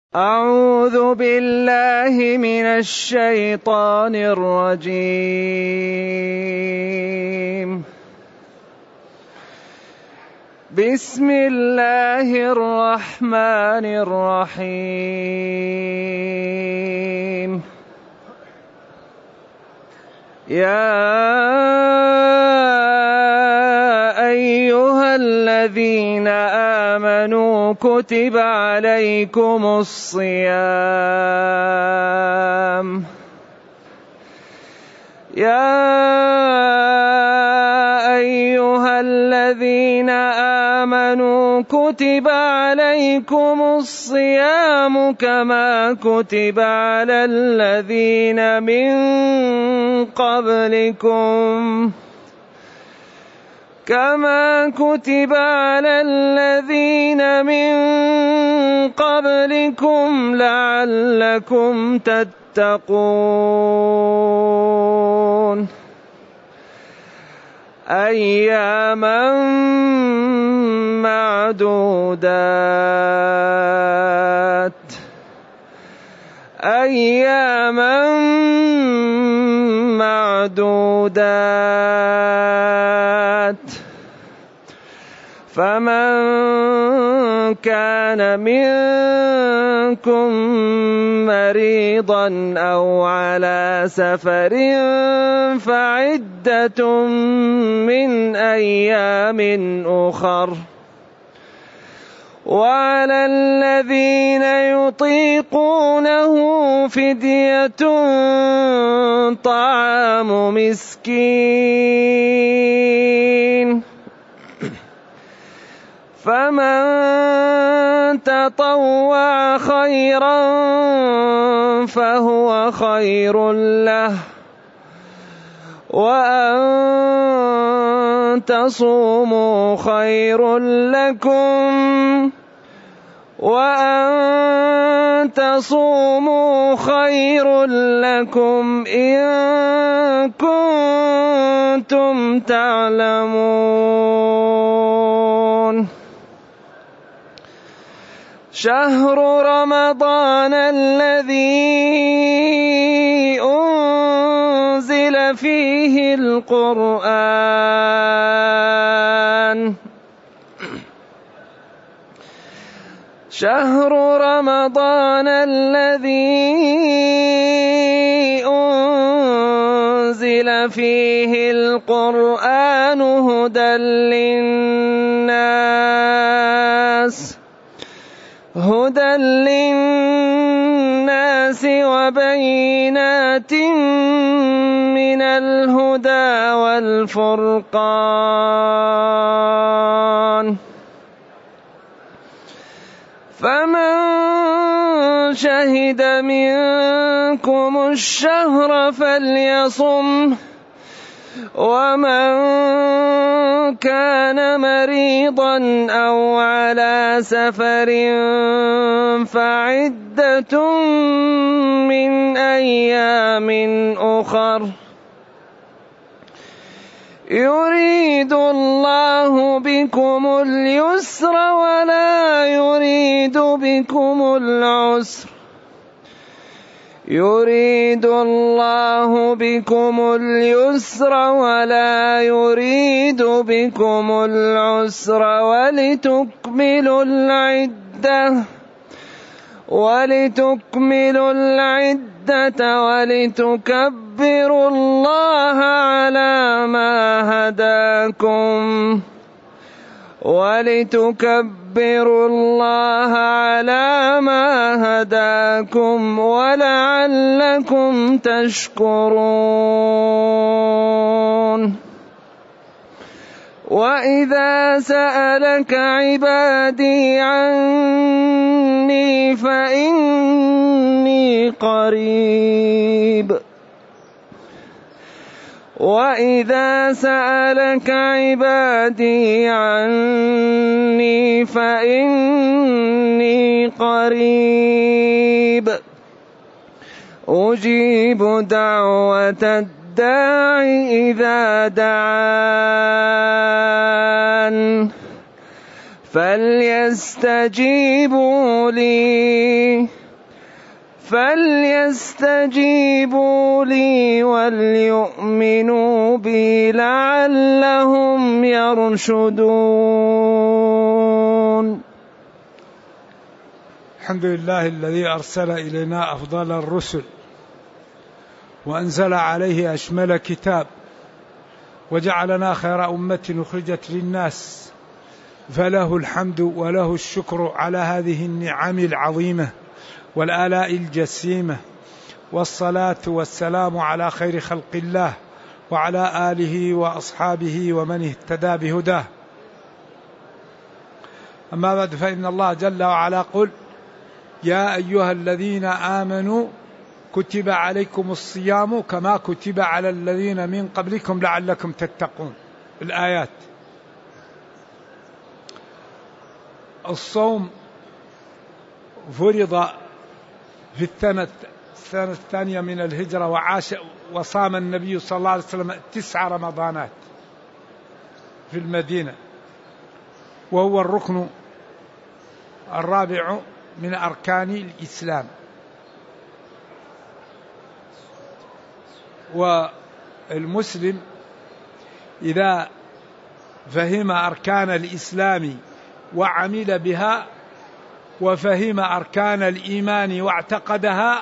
أعوذ بالله من الشيطان الرجيم. بسم الله الرحمن الرحيم. يا أيها الذين آمنوا كتب عليكم الصيام كما كتب على الذين من قبلكم لعلكم تتقون. أياما معدودات فمن كان منكم مريضا أو على سفر فعدة من أيام أخر، وعلى الذين يطيقونه فدية طعام مسكين، فمن تطوع خيرا فهو خير له، وأن تصوموا خير لكم إن كنتم تعلمون. شهر رمضان الذي أنزل فيه القرآن هدى للناس وبينات من الهدى والفرقان، فمن شهد منكم الشهر فليصمه، ومن كان مريضا أو على سفر فعدة من أيام أخر، يريد الله بكم اليسر ولا يريد بكم العسر، ولتكملوا العدة ولتكبروا الله على ما هداكم ولعلكم تشكرون. وإذا سألك عبادي عني فإني قريب أجيب دعوة الداع إذا دعان فليستجيبوا لي فليستجيبوا لي وليؤمنوا بي لعلهم يرشدون. الحمد لله الذي أرسل إلينا أفضل الرسل وأنزل عليه أشمل كتاب وجعلنا خير أمة أخرجت للناس، فله الحمد وله الشكر على هذه النعم العظيمة والآلاء الجسيمة، والصلاة والسلام على خير خلق الله وعلى آله وأصحابه ومن اهتدى بهداه. أما بعد، فإن الله جل وعلا قل: يا أيها الذين آمنوا كتب عليكم الصيام كما كتب على الذين من قبلكم لعلكم تتقون. الآيات. الصوم فرض في السنة الثانية من الهجرة، وعاش وصام النبي صلى الله عليه وسلم 9 رمضانات في المدينة، وهو الركن الرابع من أركان الإسلام. والمسلم إذا فهم أركان الإسلام وعمل بها وفهم أركان الإيمان واعتقدها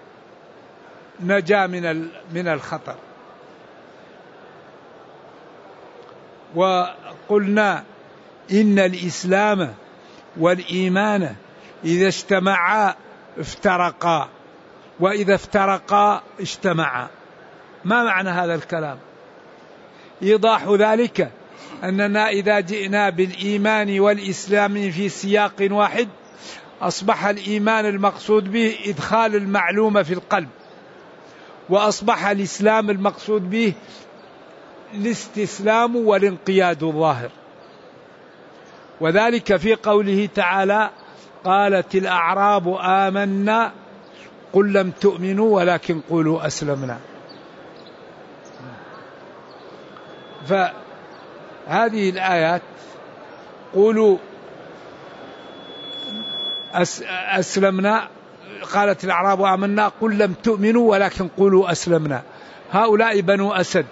نجا من الخطر. وقلنا إن الإسلام والإيمان إذا اجتمعا افترقا، وإذا افترقا اجتمعا. ما معنى هذا الكلام؟ إيضاح ذلك أننا إذا جئنا بالإيمان والإسلام في سياق واحد أصبح الإيمان المقصود به إدخال المعلومة في القلب، وأصبح الإسلام المقصود به الاستسلام والانقياد الظاهر. وذلك في قوله تعالى: قالت الأعراب آمنا قل لم تؤمنوا ولكن قولوا أسلمنا. فهذه الآيات قولوا أسلمنا، قالت الأعراب آمنا قل لم تؤمنوا ولكن قولوا أسلمنا. هؤلاء بنو أسد،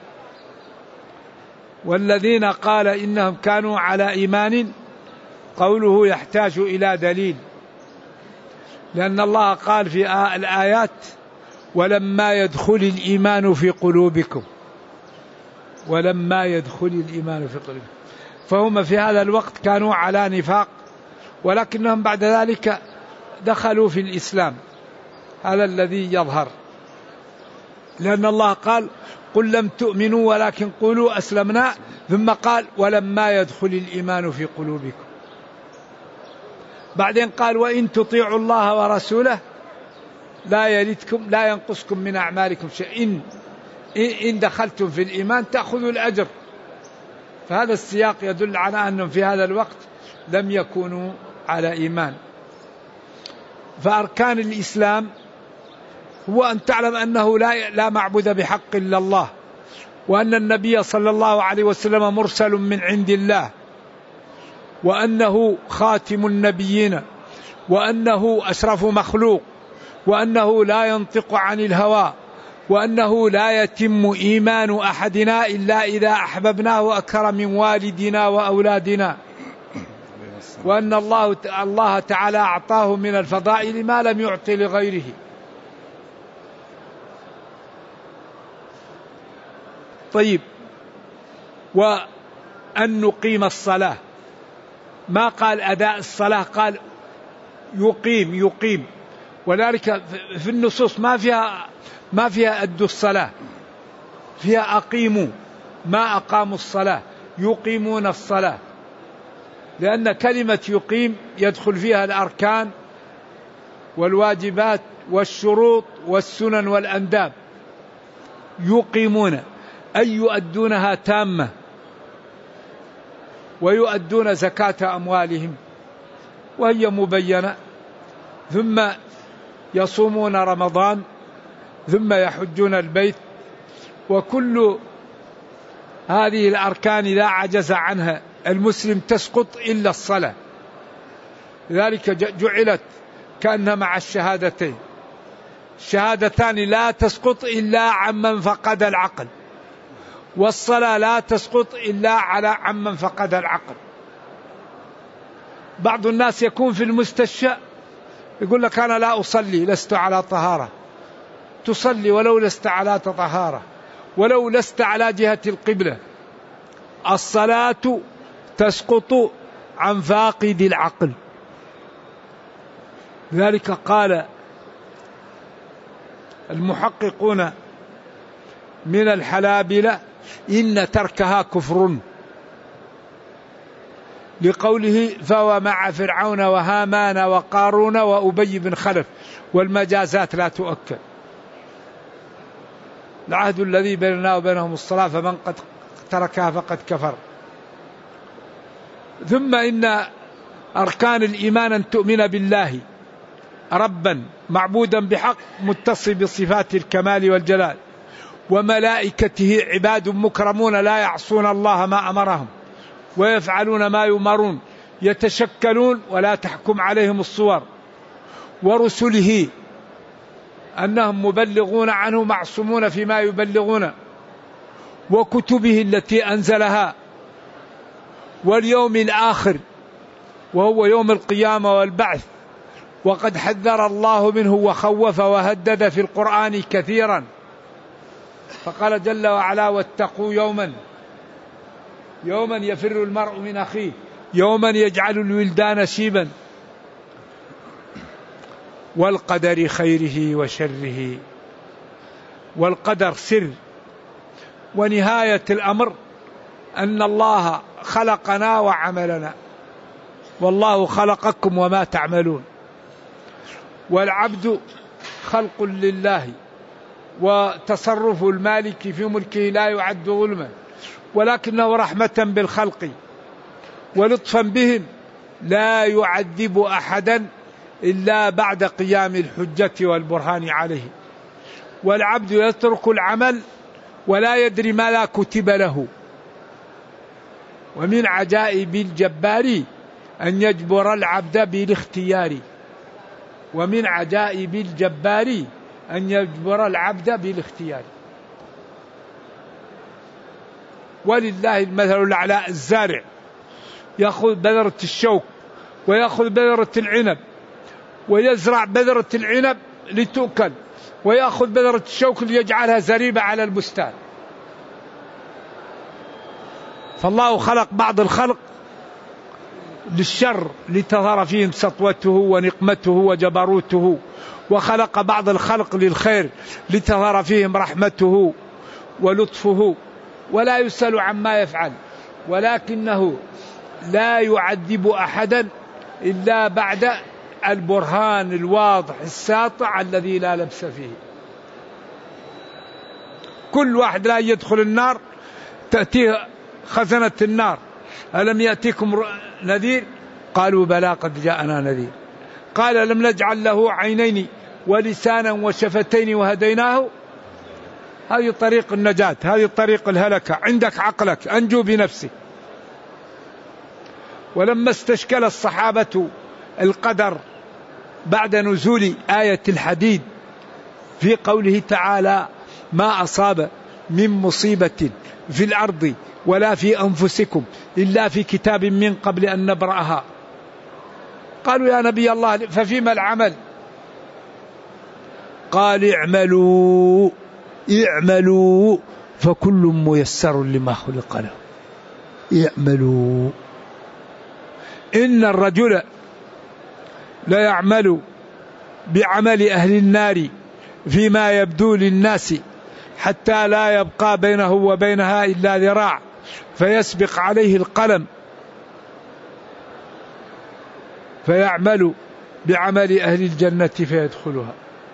والذين قال إنهم كانوا على إيمان قوله يحتاج إلى دليل، لأن الله قال في الآيات: ولما يدخل الإيمان في قلوبكم، ولما يدخل الإيمان في قلوبكم. فهم في هذا الوقت كانوا على نفاق، ولكنهم بعد ذلك دخلوا في الإسلام. هذا الذي يظهر، لأن الله قال: قل لم تؤمنوا ولكن قولوا أسلمنا، ثم قال: ولما يدخل الإيمان في قلوبكم. بعدين قال: وإن تطيعوا الله ورسوله لا يلدكم لا ينقصكم من أعمالكم شيء، إن دخلتم في الإيمان تأخذوا الأجر. فهذا السياق يدل على أنهم في هذا الوقت لم يكونوا على إيمان. فأركان الإسلام هو أن تعلم أنه لا معبود بحق إلا الله، وأن النبي صلى الله عليه وسلم مرسل من عند الله، وأنه خاتم النبيين، وأنه أشرف مخلوق، وأنه لا ينطق عن الهوى، وأنه لا يتم إيمان أحدنا إلا إذا أحببناه أكثر من والدنا وأولادنا، وأن الله تعالى أعطاه من الفضائل ما لم يعطي لغيره. طيب، وأن نقيم الصلاة، ما قال أداء الصلاة، قال يقيم. وذلك في النصوص ما فيها أدوا الصلاة، فيها أقيموا، ما أقاموا الصلاة، يقيمون الصلاة، لأن كلمة يقيم يدخل فيها الأركان والواجبات والشروط والسنن والأنداب. يقيمون أي يؤدونها تامة، ويؤدون زكاة أموالهم وهي مبينة، ثم يصومون رمضان، ثم يحجون البيت. وكل هذه الأركان إذا عجز عنها المسلم تسقط إلا الصلاة، لذلك جعلت كأنها مع الشهادتين. الشهادتان لا تسقط إلا عمن فقد العقل، والصلاة لا تسقط إلا على عمن فقد العقل. بعض الناس يكون في المستشفى يقول لك أنا لا أصلي، لست على طهارة. تصلي ولو لست على طهارة، ولو لست على جهة القبلة. الصلاة تسقط عن فاقد العقل. لذلك قال المحققون من الحنابلة إن تركها كفر، لقوله فهو مع فرعون وهامان وقارون وأبي بن خلف، والمجازات لا تؤكد. العهد الذي بيننا وبينهم الصلاة فمن قد تركها فقد كفر. ثم إن أركان الإيمان أن تؤمن بالله ربا معبودا بحق متصف بصفات الكمال والجلال، وملائكته عباد مكرمون لا يعصون الله ما أمرهم ويفعلون ما يؤمرون، يتشكلون ولا تحكم عليهم الصور، ورسله أنهم مبلغون عنه معصومون فيما يبلغون، وكتبه التي أنزلها، واليوم الآخر وهو يوم القيامة والبعث. وقد حذر الله منه وخوف وهدد في القرآن كثيرا، فقال جل وعلا واتقوا يوما يفر المرء من أخيه، يوما يجعل الولدان شيبا، والقدر خيره وشره. والقدر سر، ونهاية الأمر أن الله خلقنا وعملنا، والله خلقكم وما تعملون. والعبد خلق لله، وتصرف المالك في ملكه لا يعد ظلما، ولكنه رحمة بالخلق ولطفا بهم لا يعذب أحدا إلا بعد قيام الحجة والبرهان عليه. والعبد يترك العمل ولا يدري ما لا كتب له. ومن عجائب الجبار أن يجبر العبد بالاختيار، ومن عجائب الجبار أن يجبر العبد بالاختيار. ولله المثل الأعلى. الزارع يأخذ بذرة الشوك ويأخذ بذرة العنب ويزرع بذرة العنب لتؤكل، ويأخذ بذرة الشوك ليجعلها زريبة على البستان. فالله خلق بعض الخلق للشر لتظهر فيهم سطوته ونقمته وجبروته، وخلق بعض الخلق للخير لتظهر فيهم رحمته ولطفه، ولا يسأل عما يفعل، ولكنه لا يعذب أحدا إلا بعد البرهان الواضح الساطع الذي لا لبس فيه. كل واحد لا يدخل النار تأتيه خزنة النار ألم يأتيكم نذير؟ قالوا بلى قد جاءنا نذير. قال لم نجعل له عينين ولسانا وشفتين وهديناه. هذه طريق النجاة، هذه طريق الهلكة. عندك عقلك أنجو بنفسك. ولما استشكل الصحابة القدر بعد نزول آية الحديد في قوله تعالى ما أصاب من مصيبة في الأرض ولا في أنفسكم إلا في كتاب من قبل أن نبرأها، قالوا يا نبي الله ففيما العمل؟ قال اعملوا فكل ميسر لما خلق له. اعملوا. إن الرجل لا يعمل بعمل أهل النار فيما يبدو للناس حتى لا يبقى بينه وبينها إلا ذراع فيسبق عليه القلم فيعمل بعمل أهل الجنة فيدخلها.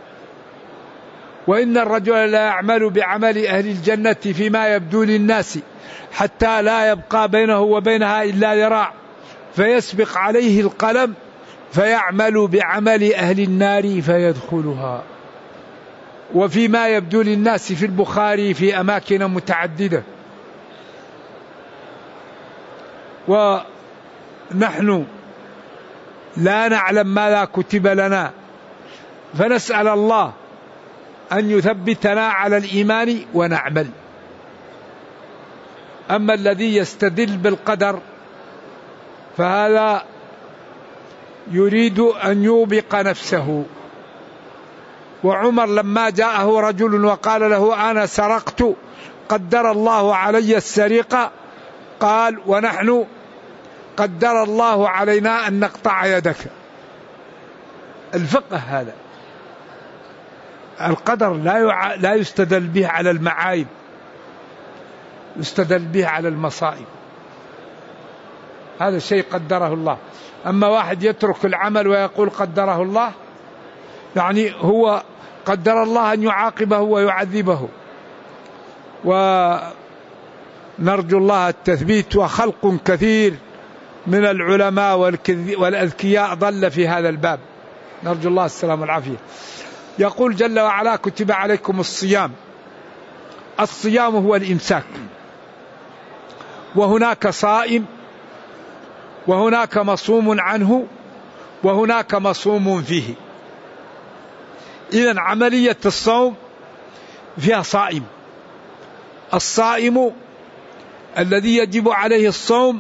وإن الرجل لا يعمل بعمل أهل الجنة فيما يبدو للناس حتى لا يبقى بينه وبينها إلا ذراع فيسبق عليه القلم فيعمل بعمل أهل النار فيدخلها. وفيما يبدو للناس في البخاري في أماكن متعددة. ونحن لا نعلم ما لا كتب لنا، فنسأل الله أن يثبتنا على الإيمان ونعمل. أما الذي يستدل بالقدر فهذا يريد أن يوبق نفسه. وعمر لما جاءه رجل وقال له أنا سرقت قدر الله علي السرقة، قال ونحن قدر الله علينا أن نقطع يدك. الفقه هذا. القدر لا يستدل به على المعايب، يستدل به على المصائب. هذا الشيء قدره الله. أما واحد يترك العمل ويقول قدره الله، يعني هو قدر الله أن يعاقبه ويعذبه. ونرجو الله التثبيت. وخلق كثير من العلماء والأذكياء ضل في هذا الباب، نرجو الله السلام والعافية. يقول جل وعلا كتب عليكم الصيام. الصيام هو الإمساك، وهناك صائم وهناك مصوم عنه وهناك مصوم فيه. إذن عملية الصوم فيها صائم. الصائم الذي يجب عليه الصوم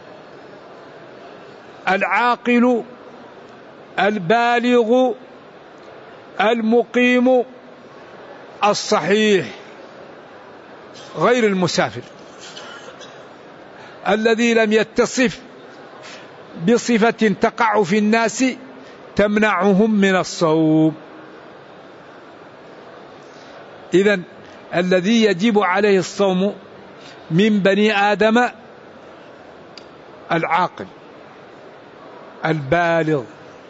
العاقل البالغ المقيم الصحيح غير المسافر، الذي لم يتصف بصفة تقع في الناس تمنعهم من الصوم. إذن الذي يجب عليه الصوم من بني آدم العاقل البالغ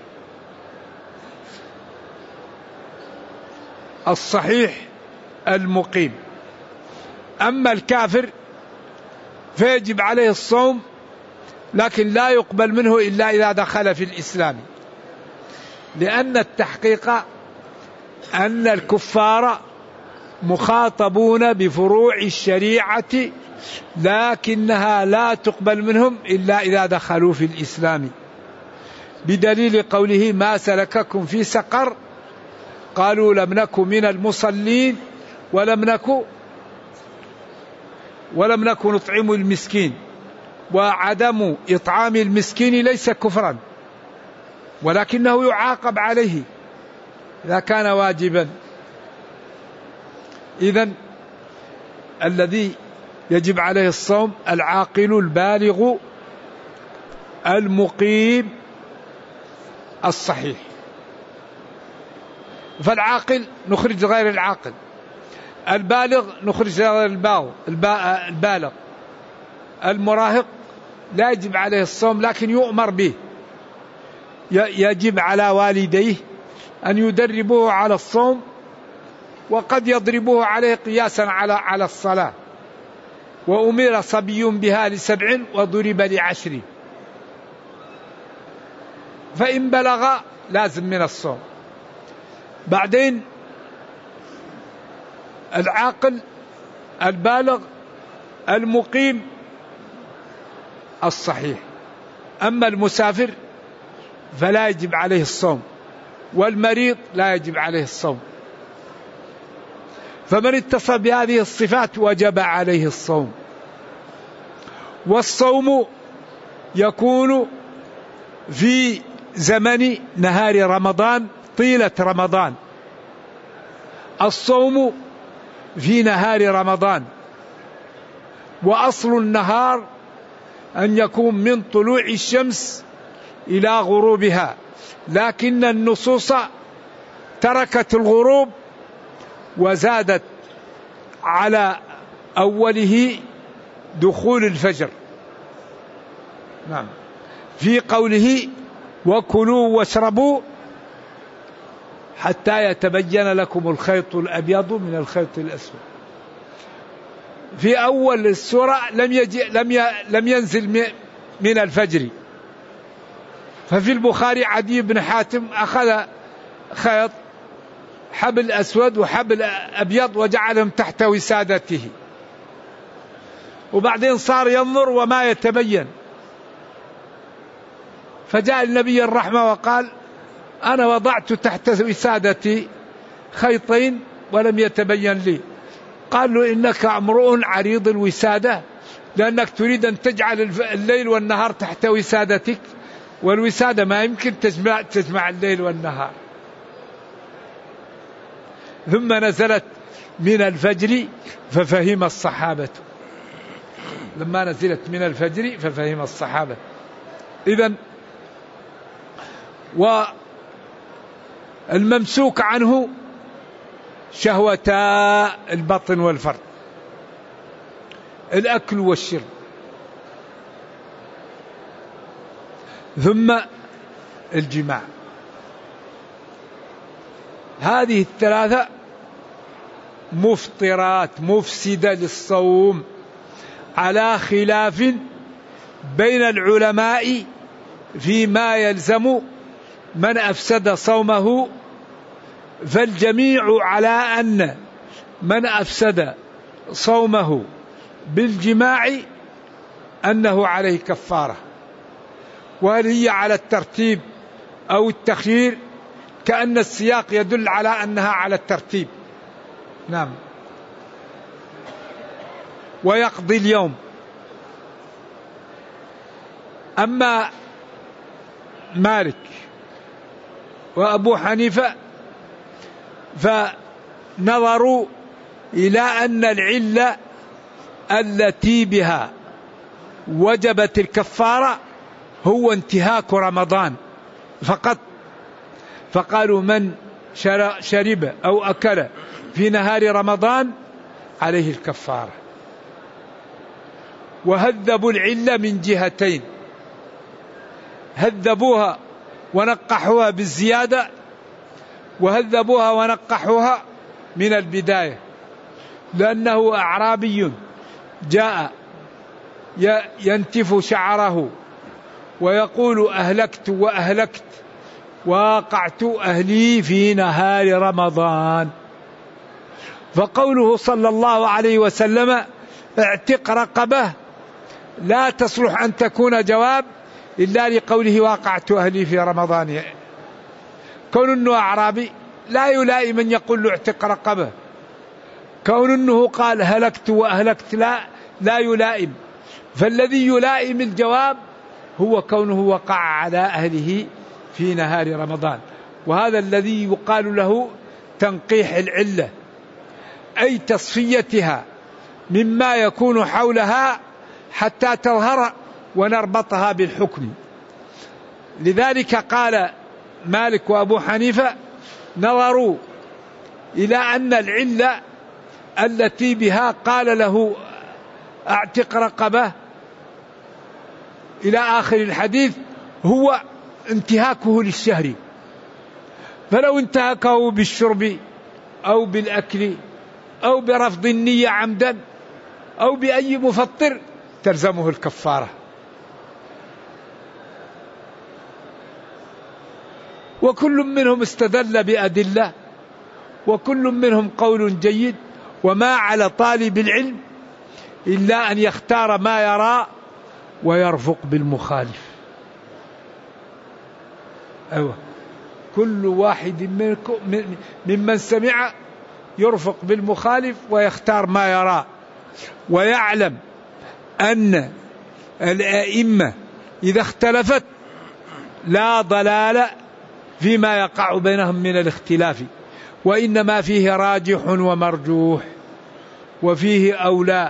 الصحيح المقيم. أما الكافر فيجب عليه الصوم لكن لا يقبل منه إلا إذا دخل في الإسلام، لأن التحقيق أن الكفار مخاطبون بفروع الشريعة لكنها لا تقبل منهم إلا إذا دخلوا في الإسلام، بدليل قوله ما سلككم في سقر قالوا لم نك من المصلين ولم نك نطعم المسكين. وعدم إطعام المسكين ليس كفرا، ولكنه يعاقب عليه إذا كان واجبا. إذن الذي يجب عليه الصوم العاقل البالغ المقيم الصحيح. فالعاقل نخرج غير العاقل، البالغ نخرج غير البالغ، المراهق لا يجب عليه الصوم لكن يؤمر به. يجب على والديه أن يدربوه على الصوم، وقد يضربوه عليه قياسا على الصلاة. وأمر صبي بها ل7 وضرب ل10، فإن بلغ لازم من الصوم. بعدين العاقل البالغ المقيم الصحيح. أما المسافر فلا يجب عليه الصوم، والمريض لا يجب عليه الصوم. فمن اتصف بهذه الصفات وجب عليه الصوم. والصوم يكون في زمن نهار رمضان طيلة رمضان. الصوم في نهار رمضان، وأصل النهار أن يكون من طلوع الشمس إلى غروبها، لكن النصوص تركت الغروب وزادت على أوله دخول الفجر. نعم، في قوله وكلوا واشربوا حتى يتبين لكم الخيط الأبيض من الخيط الأسود. في أول السورة لم ينزل من الفجر. ففي البخاري عدي بن حاتم أخذ خيط حبل أسود وحبل أبيض وجعلهم تحت وسادته، وبعدين صار ينظر وما يتبين، فجاء النبي الرحمة وقال أنا وضعت تحت وسادتي خيطين ولم يتبين لي. قال له إنك امرؤ عريض الوسادة، لأنك تريد أن تجعل الليل والنهار تحت وسادتك، والوسادة ما يمكن تجمع الليل والنهار. ثم نزلت من الفجر ففهم الصحابة. لما نزلت من الفجر ففهم الصحابة. إذن والممسوك عنه شهوتا البطن والفرد، الأكل والشرب. ثم الجماع. هذه الثلاثة مفطرات مفسدة للصوم، على خلاف بين العلماء فيما يلزم من أفسد صومه. فالجميع على أن من أفسد صومه بالجماع أنه عليه كفارة. وهل هي على الترتيب أو التخيير؟ كأن السياق يدل على أنها على الترتيب. نعم. ويقضي اليوم. أما مالك وأبو حنيفة فنظروا إلى أن العلة التي بها وجبت الكفارة هو انتهاك رمضان فقط. فقالوا من شرب أو أكل في نهار رمضان عليه الكفارة. وهذبوا العلة من جهتين: هذبوها ونقحوها بالزيادة، وهذبوها ونقحوها من البداية. لأنه أعرابي جاء ينتف شعره ويقول أهلكت وأهلكت وقعت أهلي في نهار رمضان. فقوله صلى الله عليه وسلم اعتق رقبة لا تصلح أن تكون جواب إلا لقوله وقعت أهلي في رمضان. كون أنه أعرابي لا يلائم من يقول له اعتق رقبة. كون أنه قال هلكت وأهلكت لا يلائم. فالذي يلائم الجواب هو كونه وقع على أهله في نهار رمضان. وهذا الذي يقال له تنقيح العلة، أي تصفيتها مما يكون حولها حتى تظهر ونربطها بالحكم. لذلك قال مالك وأبو حنيفة نظروا إلى أن العلة التي بها قال له اعتق رقبة إلى آخر الحديث هو انتهاكه للشهر. فلو انتهكه بالشرب أو بالأكل أو برفض النية عمدا أو بأي مفطر تلزمه الكفارة. وكل منهم استدل بأدلة، وكل منهم قول جيد. وما على طالب العلم إلا أن يختار ما يرى ويرفق بالمخالف. أيوة. كل واحد ممن سمع يرفق بالمخالف ويختار ما يرى، ويعلم أن الأئمة إذا اختلفت لا ضلال فيما يقع بينهم من الاختلاف، وإنما فيه راجح ومرجوح وفيه أولى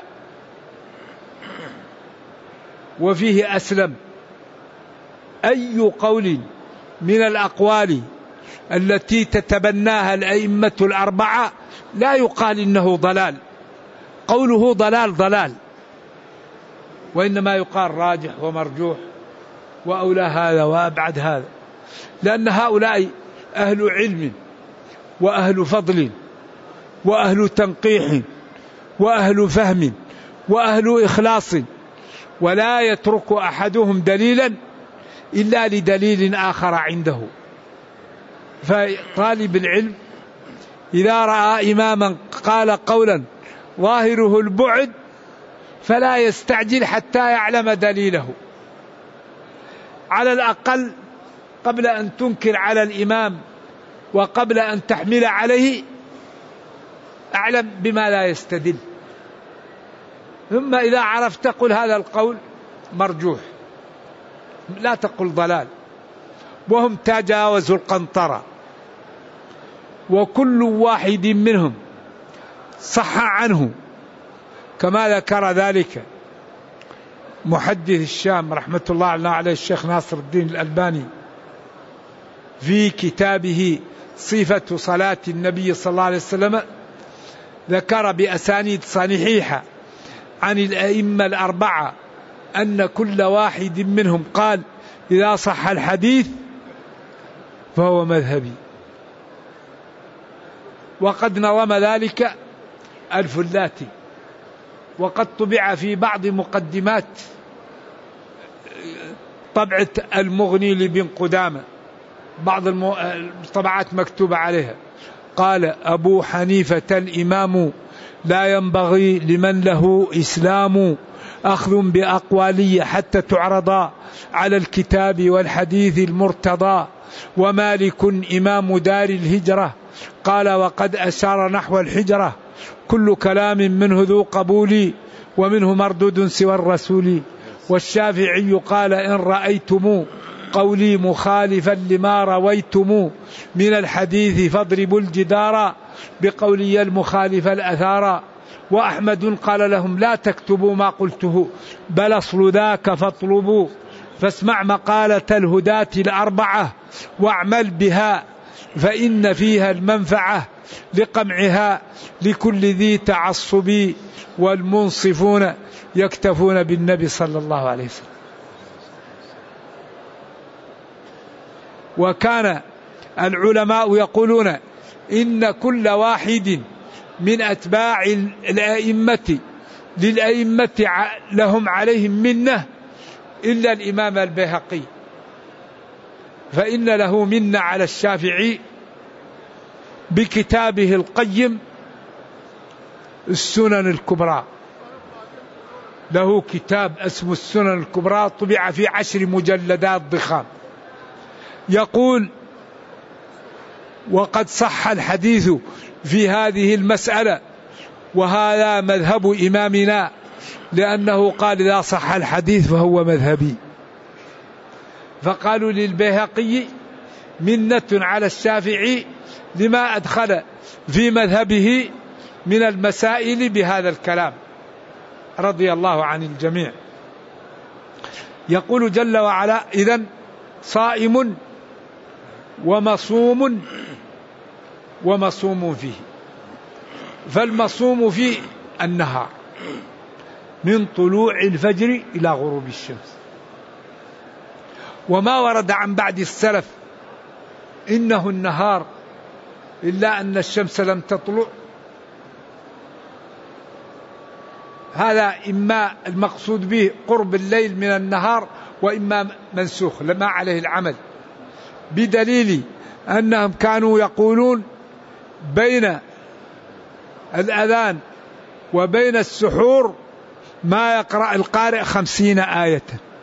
وفيه أسلم. أي قول من الأقوال التي تتبناها الأئمة الأربعة لا يقال إنه ضلال. قوله ضلال، وإنما يقال راجح ومرجوح وأولى هذا وأبعد هذا، لأن هؤلاء أهل علم وأهل فضل وأهل تنقيح وأهل فهم وأهل إخلاص، ولا يترك أحدهم دليلا إلا لدليل آخر عنده. فطالب العلم إذا رأى إماما قال قولا ظاهره البعد فلا يستعجل حتى يعلم دليله. على الأقل قبل أن تنكر على الإمام وقبل أن تحمل عليه أعلم بما لا يستدل. ثم إذا عرفت قل هذا القول مرجوح، لا تقل ضلال. وهم تجاوزوا القنطرة، وكل واحد منهم صح عنه، كما ذكر ذلك محدث الشام رحمة الله عليه الشيخ ناصر الدين الألباني في كتابه صفة صلاة النبي صلى الله عليه وسلم. ذكر بأسانيد صحيحة عن الأئمة الأربعة أن كل واحد منهم قال إذا صح الحديث فهو مذهبي. وقد نظم ذلك الفلاتي، وقد طبع في بعض مقدمات طبعة المغني لابن قدامة، بعض الطبعات مكتوبة عليها، قال أبو حنيفة الإمام لا ينبغي لمن له إسلام أخذ بأقوالي حتى تعرض على الكتاب والحديث المرتضى، ومالك إمام دار الهجرة قال وقد أشار نحو الحجرة، كل كلام منه ذو قبول ومنه مردود سوى الرسول، والشافعي قال إن رأيتم قولي مخالفا لما رويتم من الحديث فاضربوا الجدار بقولي المخالف الأثار، وأحمد قال لهم لا تكتبوا ما قلته بل أصل ذاك فاطلبوا، فاسمع مقالة الهداة الأربعة واعمل بها فإن فيها المنفعة لقمعها لكل ذي تعصب، والمنصفون يكتفون بالنبي صلى الله عليه وسلم. وكان العلماء يقولون إن كل واحد من أتباع الأئمة للأئمة لهم عليهم منة إلا الإمام البيهقي، فإن له منة على الشافعي بكتابه القيم السنن الكبرى. له كتاب اسمه السنن الكبرى طبع في 10 مجلدات ضخام، يقول وقد صح الحديث في هذه المسألة وهذا مذهب إمامنا، لأنه قال إذا صح الحديث فهو مذهبي. فقالوا للبيهقي منة على الشافعي لما أدخل في مذهبه من المسائل بهذا الكلام، رضي الله عن الجميع. يقول جل وعلا إذن صائم ومصوم ومصوم فيه. فالمصوم فيه النهار من طلوع الفجر إلى غروب الشمس. وما ورد عن بعد السلف إنه النهار إلا أن الشمس لم تطلع، هذا إما المقصود به قرب الليل من النهار، وإما منسوخ لما عليه العمل، بدليل أنهم كانوا يقولون بين الأذان وبين السحور ما يقرأ القارئ 50 آية.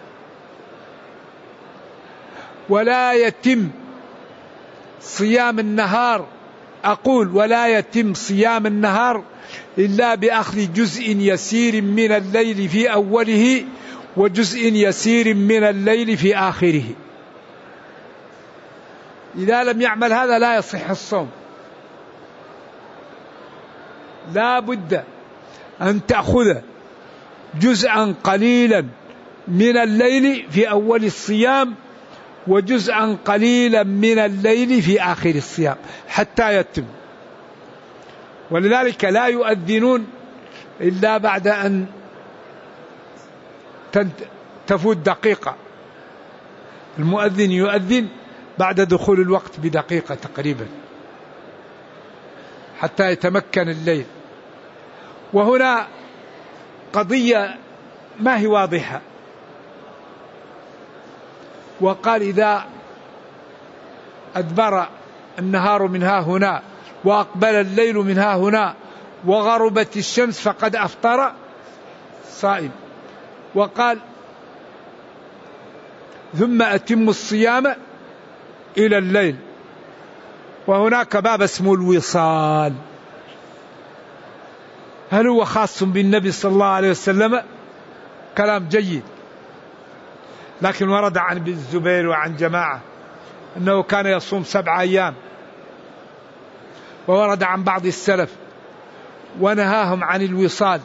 ولا يتم صيام النهار، أقول ولا يتم صيام النهار إلا بأخذ جزء يسير من الليل في أوله وجزء يسير من الليل في آخره. إذا لم يعمل هذا لا يصح الصوم. لا بد أن تأخذ جزءا قليلا من الليل في أول الصيام وجزءا قليلا من الليل في آخر الصيام حتى يتم. ولذلك لا يؤذنون إلا بعد أن تفوت دقيقة. المؤذن يؤذن بعد دخول الوقت بدقيقة تقريبا حتى يتمكن الليل. وهنا قضية ما هي واضحة، وقال إذا أدبر النهار من ها هنا وأقبل الليل من ها هنا وغربت الشمس فقد أفطر صائم. وقال ثم أتم الصيام إلى الليل. وهناك باب اسمه الوصال، هل هو خاص بالنبي صلى الله عليه وسلم؟ كلام جيد، لكن ورد عن ابن الزبير وعن جماعة أنه كان يصوم 7 أيام، وورد عن بعض السلف ونهاهم عن الوصال،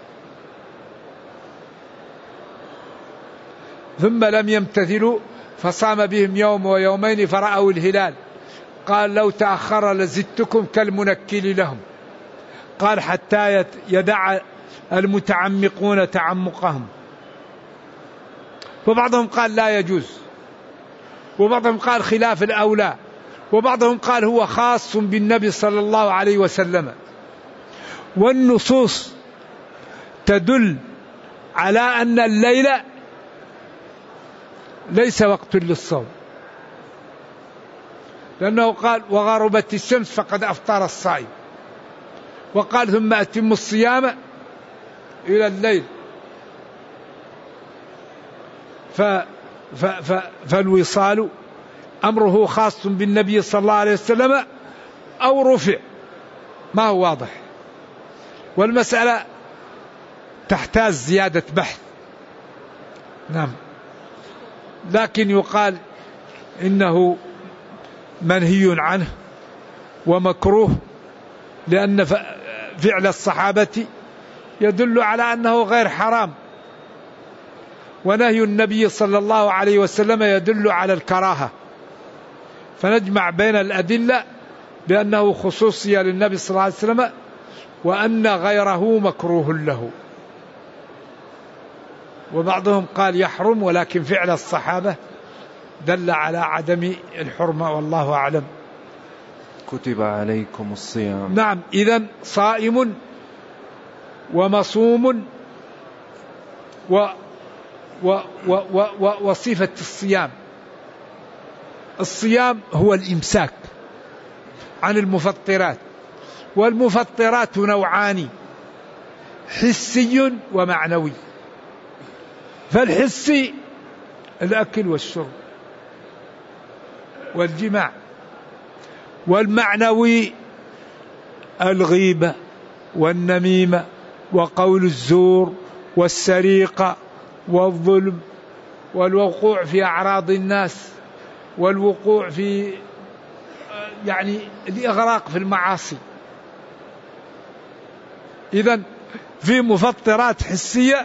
ثم لم يمتثلوا فصام بهم يوم ويومين فرأوا الهلال، قال لو تأخر لزدتكم كالمنكل لهم، قال حتى يدع المتعمقون تعمقهم. وبعضهم قال لا يجوز، وبعضهم قال خلاف الأولى، وبعضهم قال هو خاص بالنبي صلى الله عليه وسلم. والنصوص تدل على أن الليل ليس وقت للصوم، لأنه قال وغربت الشمس فقد أفطر الصائم، وقال ثم أتم الصيام إلى الليل. فالوصال أمره خاص بالنبي صلى الله عليه وسلم أو رفع، ما هو واضح، والمسألة تحتاج زيادة بحث. نعم، لكن يقال إنه منهي عنه ومكروه، لأن فعل الصحابة يدل على أنه غير حرام، ونهي النبي صلى الله عليه وسلم يدل على الكراهة، فنجمع بين الأدلة بأنه خصوصية للنبي صلى الله عليه وسلم، وأن غيره مكروه له. وبعضهم قال يحرم، ولكن فعل الصحابة دل على عدم الحرمة، والله أعلم. كتب عليكم الصيام. نعم، إذن صائم ومصوم وصفة الصيام. الصيام هو الإمساك عن المفطرات، والمفطرات نوعان، حسي ومعنوي. فالحسي الأكل والشرب والجماع، والمعنوي الغيبة والنميمة وقول الزور والسرقة والظلم والوقوع في أعراض الناس والوقوع في الإغراق في المعاصي. إذن في مفطرات حسية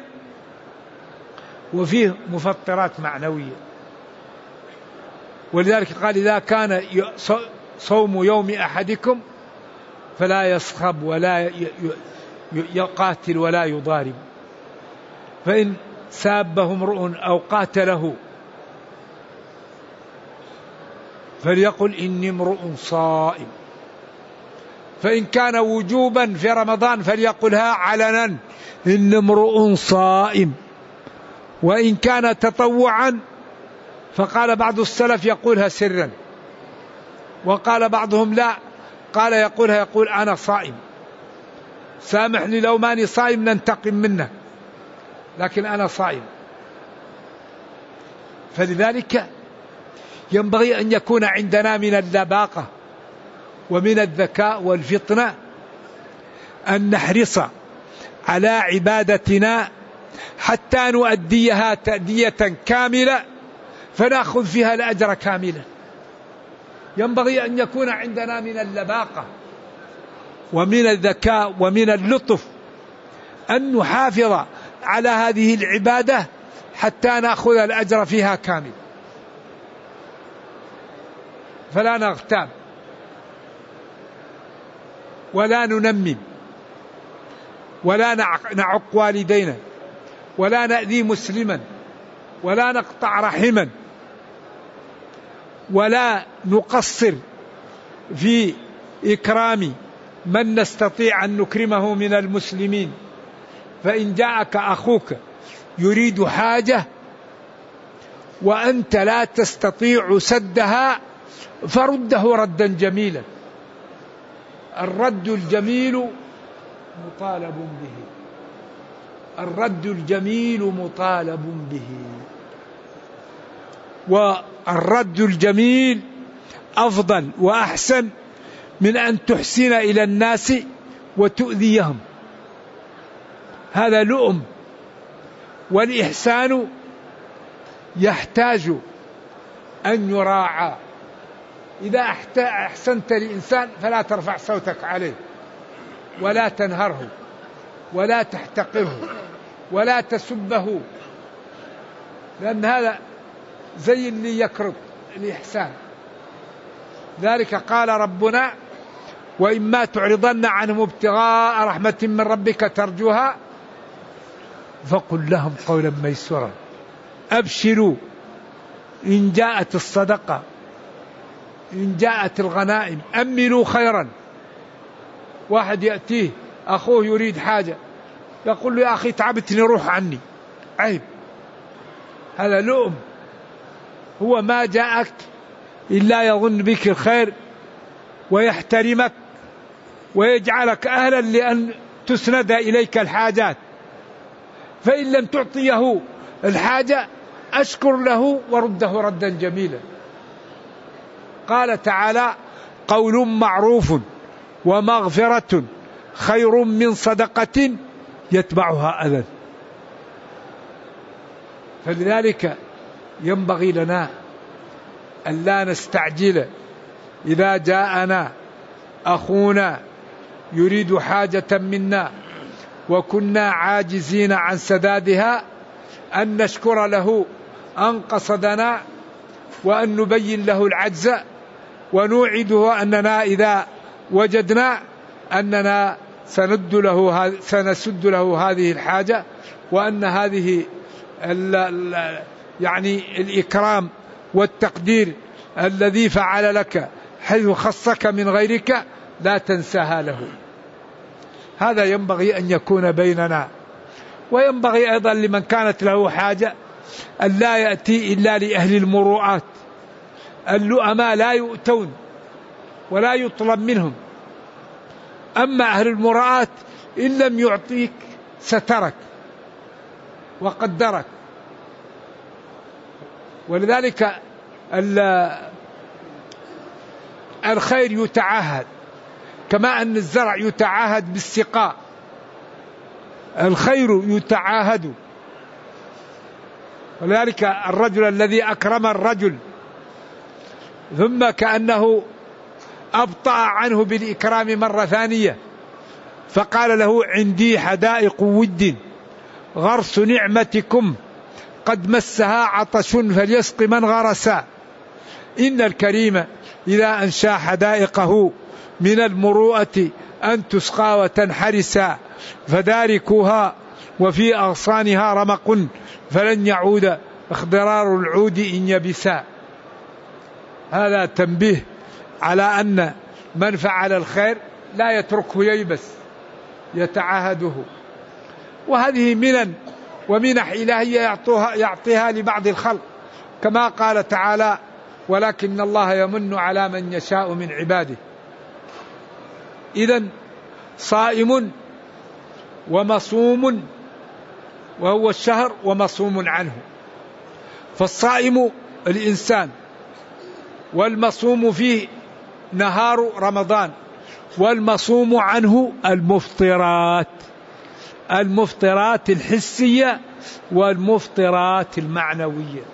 وفيه مفطرات معنوية، ولذلك قال إذا كان صوم يوم أحدكم فلا يصخب ولا يقاتل ولا يضارب، فإن سابه امرؤ أو قاتله فليقل إني امرؤ صائم، فإن كان وجوبا في رمضان فليقلها علنا إني امرؤ صائم، وإن كان تطوعا فقال بعض السلف يقولها سرا، وقال بعضهم لا، قال يقول أنا صائم، سامحني لو ماني صائم ننتقم منه، لكن أنا صائم. فلذلك ينبغي أن يكون عندنا من اللباقة ومن الذكاء والفطنة أن نحرص على عبادتنا حتى نؤديها تأدية كاملة فنأخذ فيها الأجر كاملا. ينبغي أن يكون عندنا من اللباقة ومن الذكاء ومن اللطف أن نحافظ على هذه العبادة حتى نأخذ الأجر فيها كامل، فلا نغتاب ولا ننمم ولا نعق والدينا ولا نأذي مسلما ولا نقطع رحما ولا نقصر في إكرام من نستطيع أن نكرمه من المسلمين. فإن جاءك أخوك يريد حاجة وأنت لا تستطيع سدها فرده ردا جميلا. الرد الجميل مطالب به، الرد الجميل مطالب به، والرد الجميل أفضل وأحسن من أن تحسن إلى الناس وتؤذيهم. هذا لؤم. والإحسان يحتاج أن يراعى. إذا أحسنت لإنسان فلا ترفع صوتك عليه ولا تنهره ولا تحتقره ولا تسبه، لأن هذا زي اللي يكرد الإحسان. ذلك قال ربنا: وإما تعرضن عنهم ابتغاء رحمة من ربك ترجوها فقل لهم قولا ميسورا. أبشروا إن جاءت الصدقة، إن جاءت الغنائم أملوا خيرا. واحد يأتيه أخوه يريد حاجة يقول له: يا أخي تعبتني روح عني. عيب، هذا لؤم. هو ما جاءك إلا يظن بك الخير ويحترمك ويجعلك أهلا لأن تسند إليك الحاجات. فإن لم تعطيه الحاجة أشكر له ورده ردا جميلا. قال تعالى: قول معروف ومغفرة خير من صدقة يتبعها أذى. فلذلك ينبغي لنا أن لا نستعجل إذا جاءنا أخونا يريد حاجة منا وكنا عاجزين عن سدادها أن نشكر له أن قصدنا، وأن نبين له العجز، ونوعده أننا إذا وجدنا أننا سنسد له هذه الحاجة، وأن هذه يعني الإكرام والتقدير الذي فعل لك حيث خصك من غيرك لا تنساها له. هذا ينبغي أن يكون بيننا. وينبغي أيضا لمن كانت له حاجة أن لا يأتي إلا لأهل المروءات. اللؤماء لا يؤتون ولا يطلب منهم. أما أهل المروءات إن لم يعطيك سترك وقدرك. ولذلك الخير يتعاهد كما أن الزرع يتعاهد بالسقاء، الخير يتعاهد. ولذلك الرجل الذي أكرم الرجل ثم كأنه أبطأ عنه بالإكرام مرة ثانية فقال له: عندي حدائق ود غرس نعمتكم قد مسها عطش فليسق من غرسا. إن الكريم إذا أنشى حدائقه من المروءة أن تسقى وتنحرسا فداركوها وفي أغصانها رمق فلن يعود اخضرار العود إن يبسا. هذا تنبيه على أن من فعل الخير لا يتركه ييبس، يتعاهده. وهذه منن ومنح إلهية يعطيها لبعض الخلق، كما قال تعالى: ولكن الله يمن على من يشاء من عباده. إذن صائم ومصوم، وهو الشهر ومصوم عنه. فالصائم الإنسان، والمصوم فيه نهار رمضان، والمصوم عنه المفطرات، المفطرات الحسية والمفطرات المعنوية.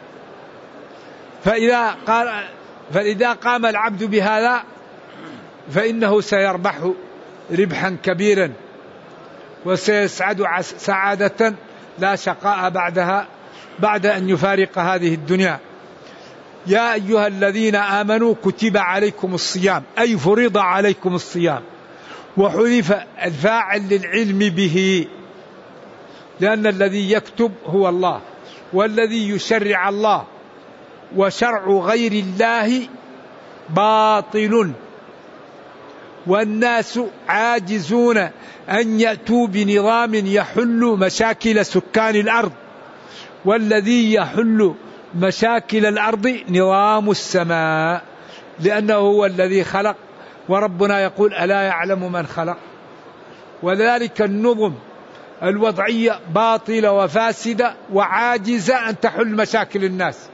فإذا قام العبد بهذا فإنه سيربح ربحا كبيرا وسيسعد سعادة لا شقاء بعدها بعد أن يفارق هذه الدنيا. يا أيها الذين آمنوا كتب عليكم الصيام، أي فرض عليكم الصيام، وحذف الفاعل للعلم به، لأن الذي يكتب هو الله، والذي يشرع الله، وشرع غير الله باطل، والناس عاجزون أن يأتوا بنظام يحل مشاكل سكان الأرض، والذي يحل مشاكل الأرض نظام السماء، لأنه هو الذي خلق، وربنا يقول: ألا يعلم من خلق. وذلك النظم الوضعية باطلة وفاسدة وعاجزة أن تحل مشاكل الناس،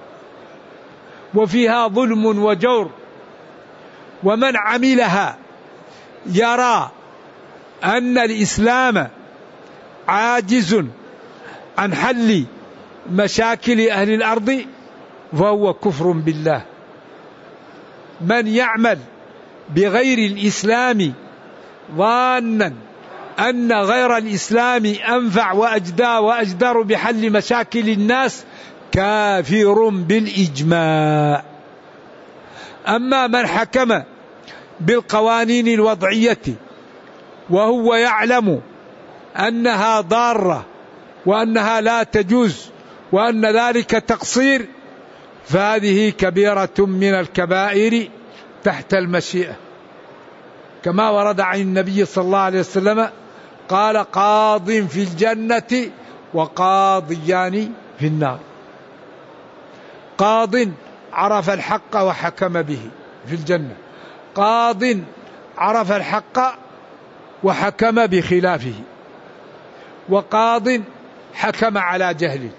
وفيها ظلم وجور. ومن عملها يرى أن الإسلام عاجز عن حل مشاكل أهل الأرض فهو كفر بالله. من يعمل بغير الإسلام ظانا أن غير الإسلام أنفع وأجدى وأجدر بحل مشاكل الناس كافر بالإجماع. أما من حكم بالقوانين الوضعية وهو يعلم أنها ضارة وأنها لا تجوز وأن ذلك تقصير فهذه كبيرة من الكبائر تحت المشيئة، كما ورد عن النبي صلى الله عليه وسلم قال قاض في الجنة وقاضيان في النار. قاض عرف الحق وحكم به في الجنة، قاض عرف الحق وحكم بخلافه، وقاض حكم على جهل.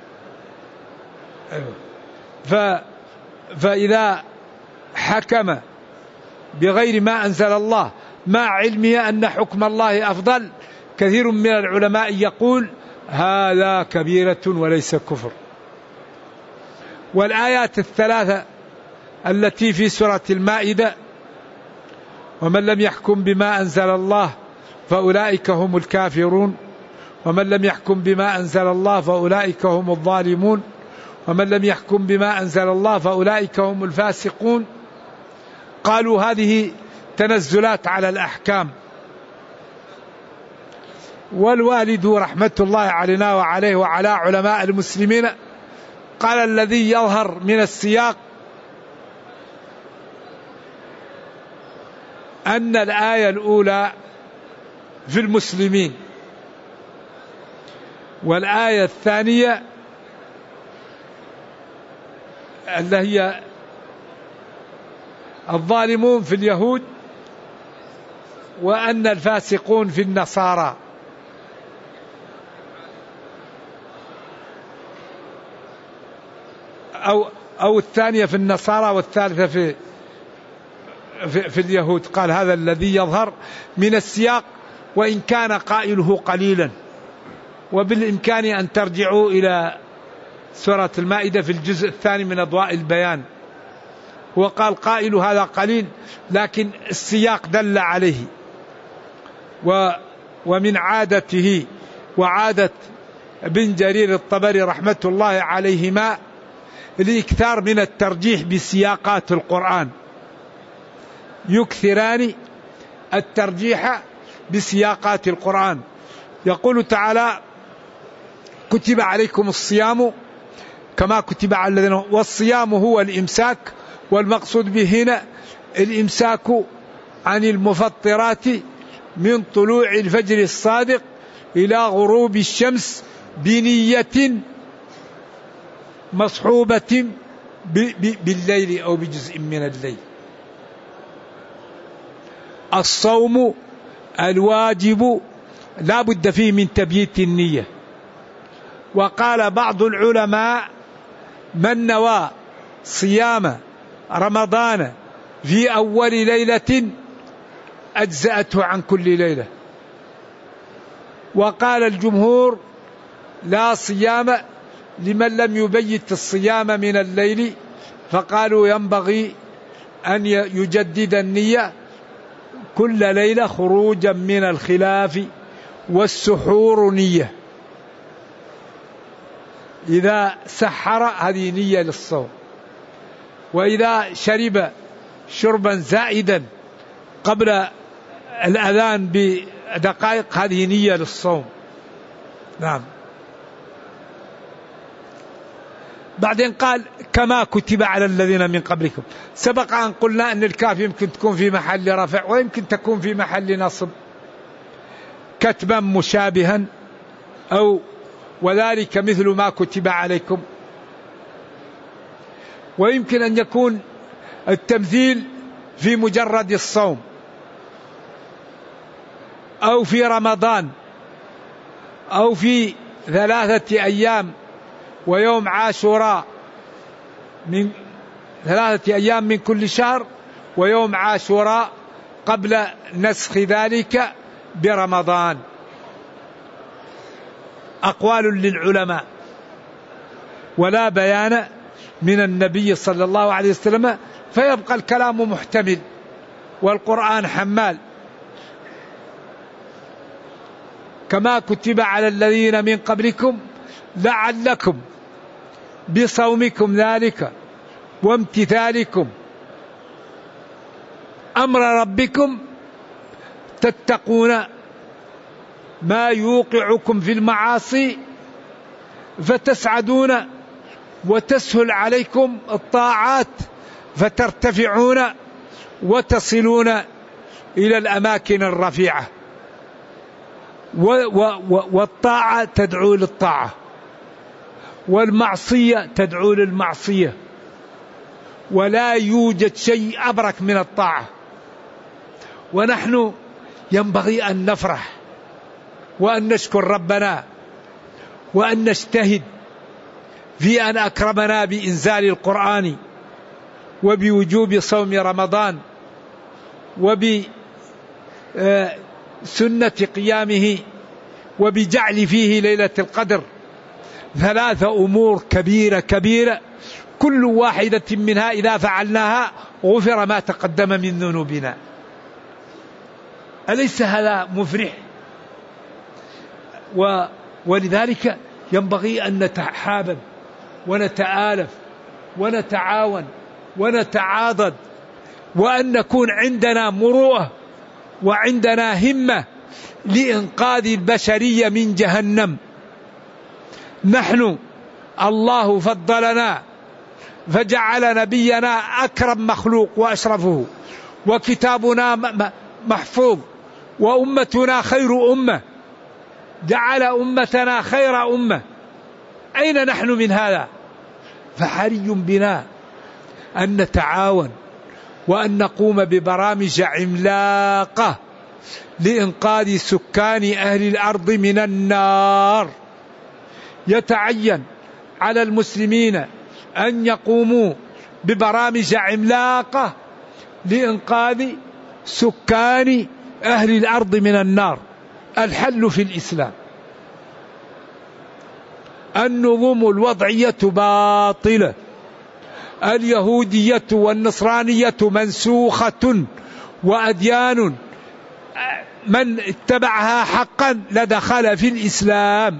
فإذا حكم بغير ما أنزل الله مع علمه أن حكم الله أفضل، كثير من العلماء يقول هذا كبيرة وليس كفر. والآيات الثلاثة التي في سورة المائدة ومن لم يحكم بما أنزل الله فأولئك هم الكافرون، ومن لم يحكم بما أنزل الله فأولئك هم الظالمون، ومن لم يحكم بما أنزل الله فأولئك هم الفاسقون، قالوا هذه تنزلات على الأحكام. والوالد رحمة الله علينا وعليه وعلى علماء المسلمين قال الذي يظهر من السياق أن الآية الأولى في المسلمين، والآية الثانية اللي هي الظالمون في اليهود، وأن الفاسقون في النصارى. أو الثانية في النصارى والثالثة في اليهود. قال هذا الذي يظهر من السياق وإن كان قائله قليلا، وبالإمكان أن ترجعوا إلى سورة المائدة في الجزء الثاني من أضواء البيان. هو قال قائل هذا قليل لكن السياق دل عليه. ومن عادته وعادة ابن جرير الطبري رحمة الله عليهما الإكثار من الترجيح بسياقات القرآن، يكثران الترجيح بسياقات القرآن. يقول تعالى كتب عليكم الصيام كما كتب على الذين، والصيام هو الإمساك، والمقصود به هنا الإمساك عن المفطرات من طلوع الفجر الصادق إلى غروب الشمس بنية مصحوبة بالليل أو بجزء من الليل. الصوم الواجب لا بد فيه من تبييت النية. وقال بعض العلماء من نوى صيام رمضان في أول ليلة أجزأته عن كل ليلة. وقال الجمهور لا صيام لمن لم يبيت الصيام من الليل، فقالوا ينبغي أن يجدد النية كل ليلة خروجا من الخلاف، والسحور نية. إذا سحر هذه نية للصوم، وإذا شرب شربا زائدا قبل الأذان بدقائق هذه نية للصوم. نعم. بعدين قال كما كتب على الذين من قبلكم. سبق أن قلنا أن الكاف يمكن تكون في محل رفع ويمكن تكون في محل نصب كتبا مشابها، أو وذلك مثل ما كتب عليكم. ويمكن أن يكون التمثيل في مجرد الصوم، أو في رمضان، أو في 3 أيام ويوم عاشوراء، من 3 أيام من كل شهر، ويوم عاشوراء قبل نسخ ذلك برمضان. أقوال للعلماء ولا بيان من النبي صلى الله عليه وسلم، فيبقى الكلام محتمل والقرآن حمال. كما كتب على الذين من قبلكم لعلكم بصومكم ذلك وامتثالكم أمر ربكم تتقون ما يوقعكم في المعاصي فتسعدون، وتسهل عليكم الطاعات فترتفعون وتصلون إلى الأماكن الرفيعة. والطاعة تدعو للطاعة، والمعصية تدعو للمعصية، ولا يوجد شيء أبرك من الطاعة. ونحن ينبغي أن نفرح وأن نشكر ربنا وأن نجتهد في أن أكرمنا بإنزال القرآن وبوجوب صوم رمضان وبسنة قيامه وبجعل فيه ليلة القدر. 3 أمور كبيرة كبيرة، كل واحدة منها إذا فعلناها غفر ما تقدم من ذنوبنا. أليس هذا مفرح؟ ولذلك ينبغي أن نتحابب ونتآلف ونتعاون ونتعاضد، وأن نكون عندنا مروءة وعندنا همة لإنقاذ البشرية من جهنم. نحن الله فضلنا فجعل نبينا أكرم مخلوق وأشرفه، وكتابنا محفوظ، وأمتنا خير أمة، جعل أمتنا خير أمة. أين نحن من هذا؟ فحري بنا أن نتعاون وأن نقوم ببرامج عملاقة لإنقاذ سكان أهل الأرض من النار. يتعين على المسلمين أن يقوموا ببرامج عملاقة لإنقاذ سكان أهل الأرض من النار. الحل في الإسلام. النظم الوضعية باطلة، اليهودية والنصرانية منسوخة، وأديان من اتبعها حقا لدخل في الإسلام.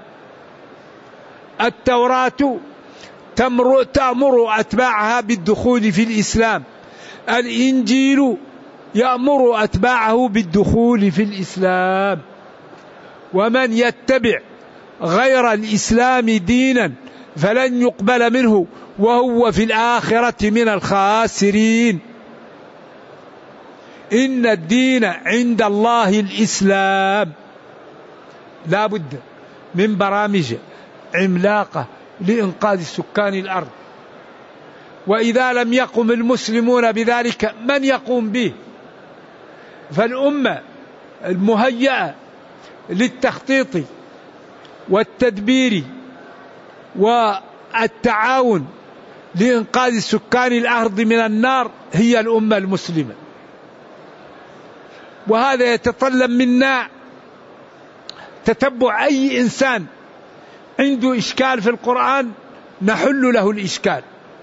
التوراة تأمر أتباعها بالدخول في الإسلام، الإنجيل يأمر أتباعه بالدخول في الإسلام. ومن يتبع غير الإسلام دينا فلن يقبل منه وهو في الآخرة من الخاسرين. إن الدين عند الله الإسلام. لا بد من برامج عملاقة لإنقاذ سكان الأرض، وإذا لم يقم المسلمون بذلك من يقوم به؟ فالأمة المهيئة للتخطيط والتدبير والتعاون لإنقاذ سكان الأرض من النار هي الأمة المسلمة. وهذا يتطلب منا تتبع أي إنسان عنده إشكال في القرآن نحل له الإشكال.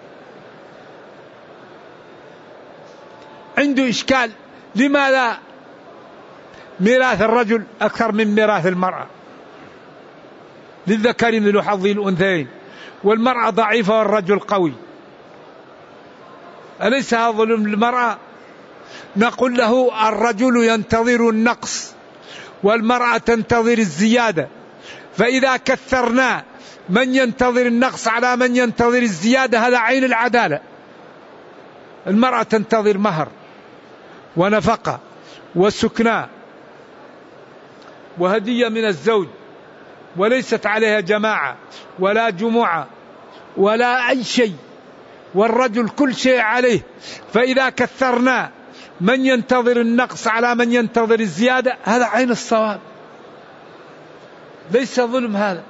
عنده إشكال لماذا ميراث الرجل أكثر من ميراث المرأة؟ للذكر مثل حظ الأنثيين، والمرأة ضعيفة والرجل قوي. أليس هذا ظلم للمرأة؟ نقول له الرجل ينتظر النقص والمرأة تنتظر الزيادة، فإذا كثرنا من ينتظر النقص على من ينتظر الزيادة هذا عين العدالة. المرأة تنتظر مهر ونفقة وسكنى وهدية من الزوج، وليست عليها جماعة ولا جمعة ولا أي شيء، والرجل كل شيء عليه. فإذا كثرنا من ينتظر النقص على من ينتظر الزيادة هذا عين الصواب، ليس ظلم هذا.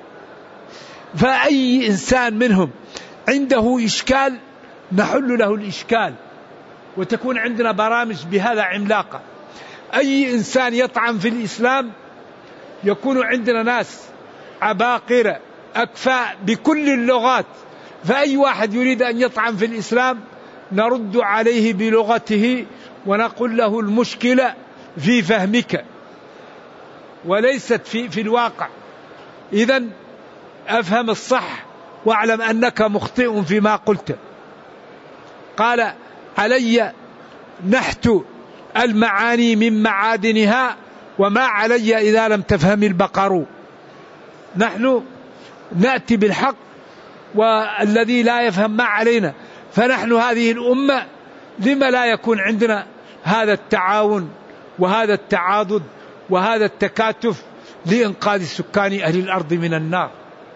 فأي إنسان منهم عنده إشكال نحل له الإشكال، وتكون عندنا برامج بهذا عملاقة. أي إنسان يطعن في الإسلام يكون عندنا ناس عباقرة أكفاء بكل اللغات، فأي واحد يريد أن يطعن في الإسلام نرد عليه بلغته ونقول له المشكلة في فهمك وليست في الواقع. إذن أفهم الصح واعلم أنك مخطئ فيما قلت. قال علي نحت المعاني من معادنها وما علي إذا لم تفهم البقر. نحن نأتي بالحق والذي لا يفهم ما علينا. فنحن هذه الأمة لما لا يكون عندنا هذا التعاون وهذا التعاضد وهذا التكاتف لإنقاذ سكان أهل الأرض من النار؟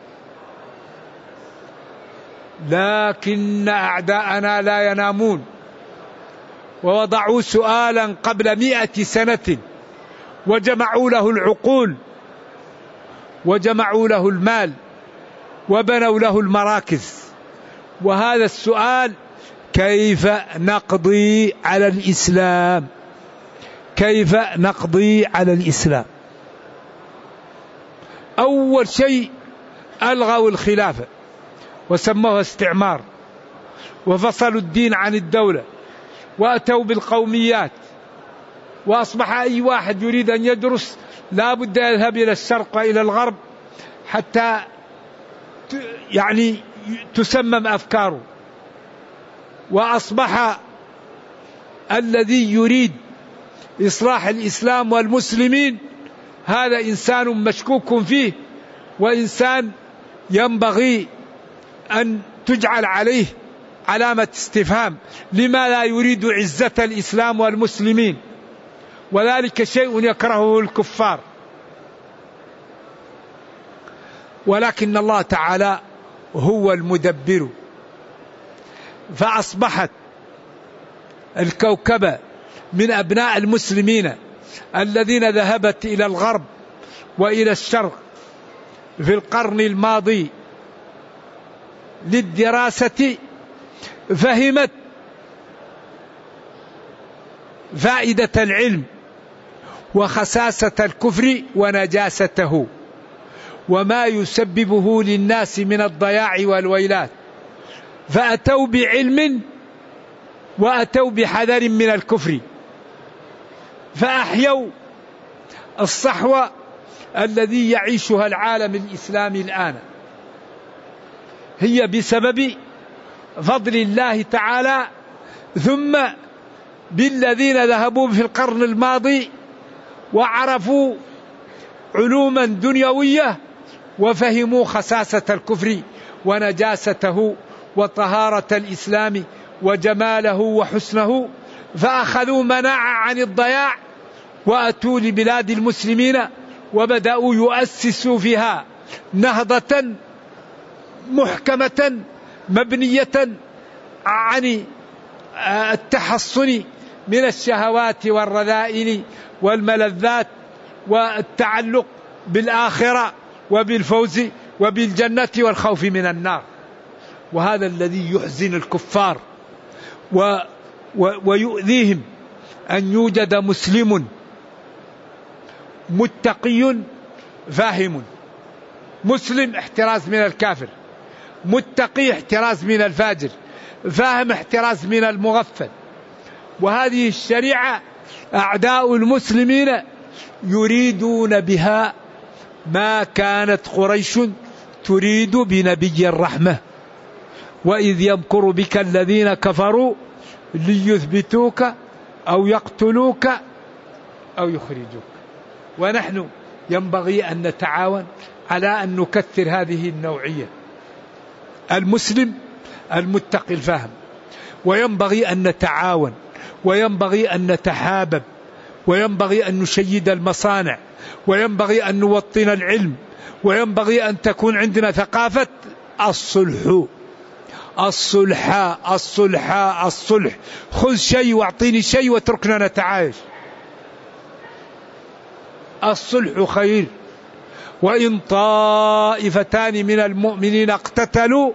لكن أعداءنا لا ينامون، ووضعوا سؤالا قبل 100 سنة وجمعوا له العقول وجمعوا له المال وبنوا له المراكز. وهذا السؤال: كيف نقضي على الإسلام؟ كيف نقضي على الإسلام؟ أول شيء ألغوا الخلافة وسموها استعمار، وفصلوا الدين عن الدولة، وأتوا بالقوميات، وأصبح أي واحد يريد أن يدرس لا بد يذهب إلى الشرق وإلى الغرب حتى تسمم أفكاره. وأصبح الذي يريد إصلاح الإسلام والمسلمين هذا إنسان مشكوك فيه، وإنسان ينبغي أن تجعل عليه علامة استفهام. لما لا يريد عزة الإسلام والمسلمين؟ وذلك شيء يكرهه الكفار. ولكن الله تعالى هو المدبر، فأصبحت الكوكبة من أبناء المسلمين الذين ذهبت إلى الغرب وإلى الشرق في القرن الماضي للدراسة فهمت فائدة العلم وخساسة الكفر ونجاسته وما يسببه للناس من الضياع والويلات، فأتوا بعلم وأتوا بحذر من الكفر، فأحيوا الصحوة الذي يعيشها العالم الإسلامي الآن. هي بسبب فضل الله تعالى، ثم بالذين ذهبوا في القرن الماضي وعرفوا علوما دنيوية وفهموا خساسة الكفر ونجاسته وطهارة الإسلام وجماله وحسنه، فأخذوا مناعة عن الضياع وأتوا لبلاد المسلمين وبدأوا يؤسسوا فيها نهضة محكمة مبنية عن التحصن من الشهوات والرذائل والملذات والتعلق بالآخرة وبالفوز وبالجنة والخوف من النار. وهذا الذي يحزن الكفار ويؤذيهم، أن يوجد مسلم متقي فاهم. مسلم احتراز من الكافر، متقي احتراز من الفاجر، فاهم احتراز من المغفل. وهذه الشريعة أعداء المسلمين يريدون بها ما كانت قريش تريد بنبي الرحمة: وإذ يمكر بك الذين كفروا ليثبتوك أو يقتلوك أو يخرجوك. ونحن ينبغي أن نتعاون على أن نكثر هذه النوعية: المسلم المتقي الفاهم. وينبغي أن نتعاون، وينبغي أن نتحابب، وينبغي أن نشيد المصانع، وينبغي أن نوطن العلم، وينبغي أن تكون عندنا ثقافة الصلح. الصلح الصلح الصلح، خذ شيء واعطيني شيء واتركنا نتعايش. الصلح خير. وإن طائفتان من المؤمنين اقتتلوا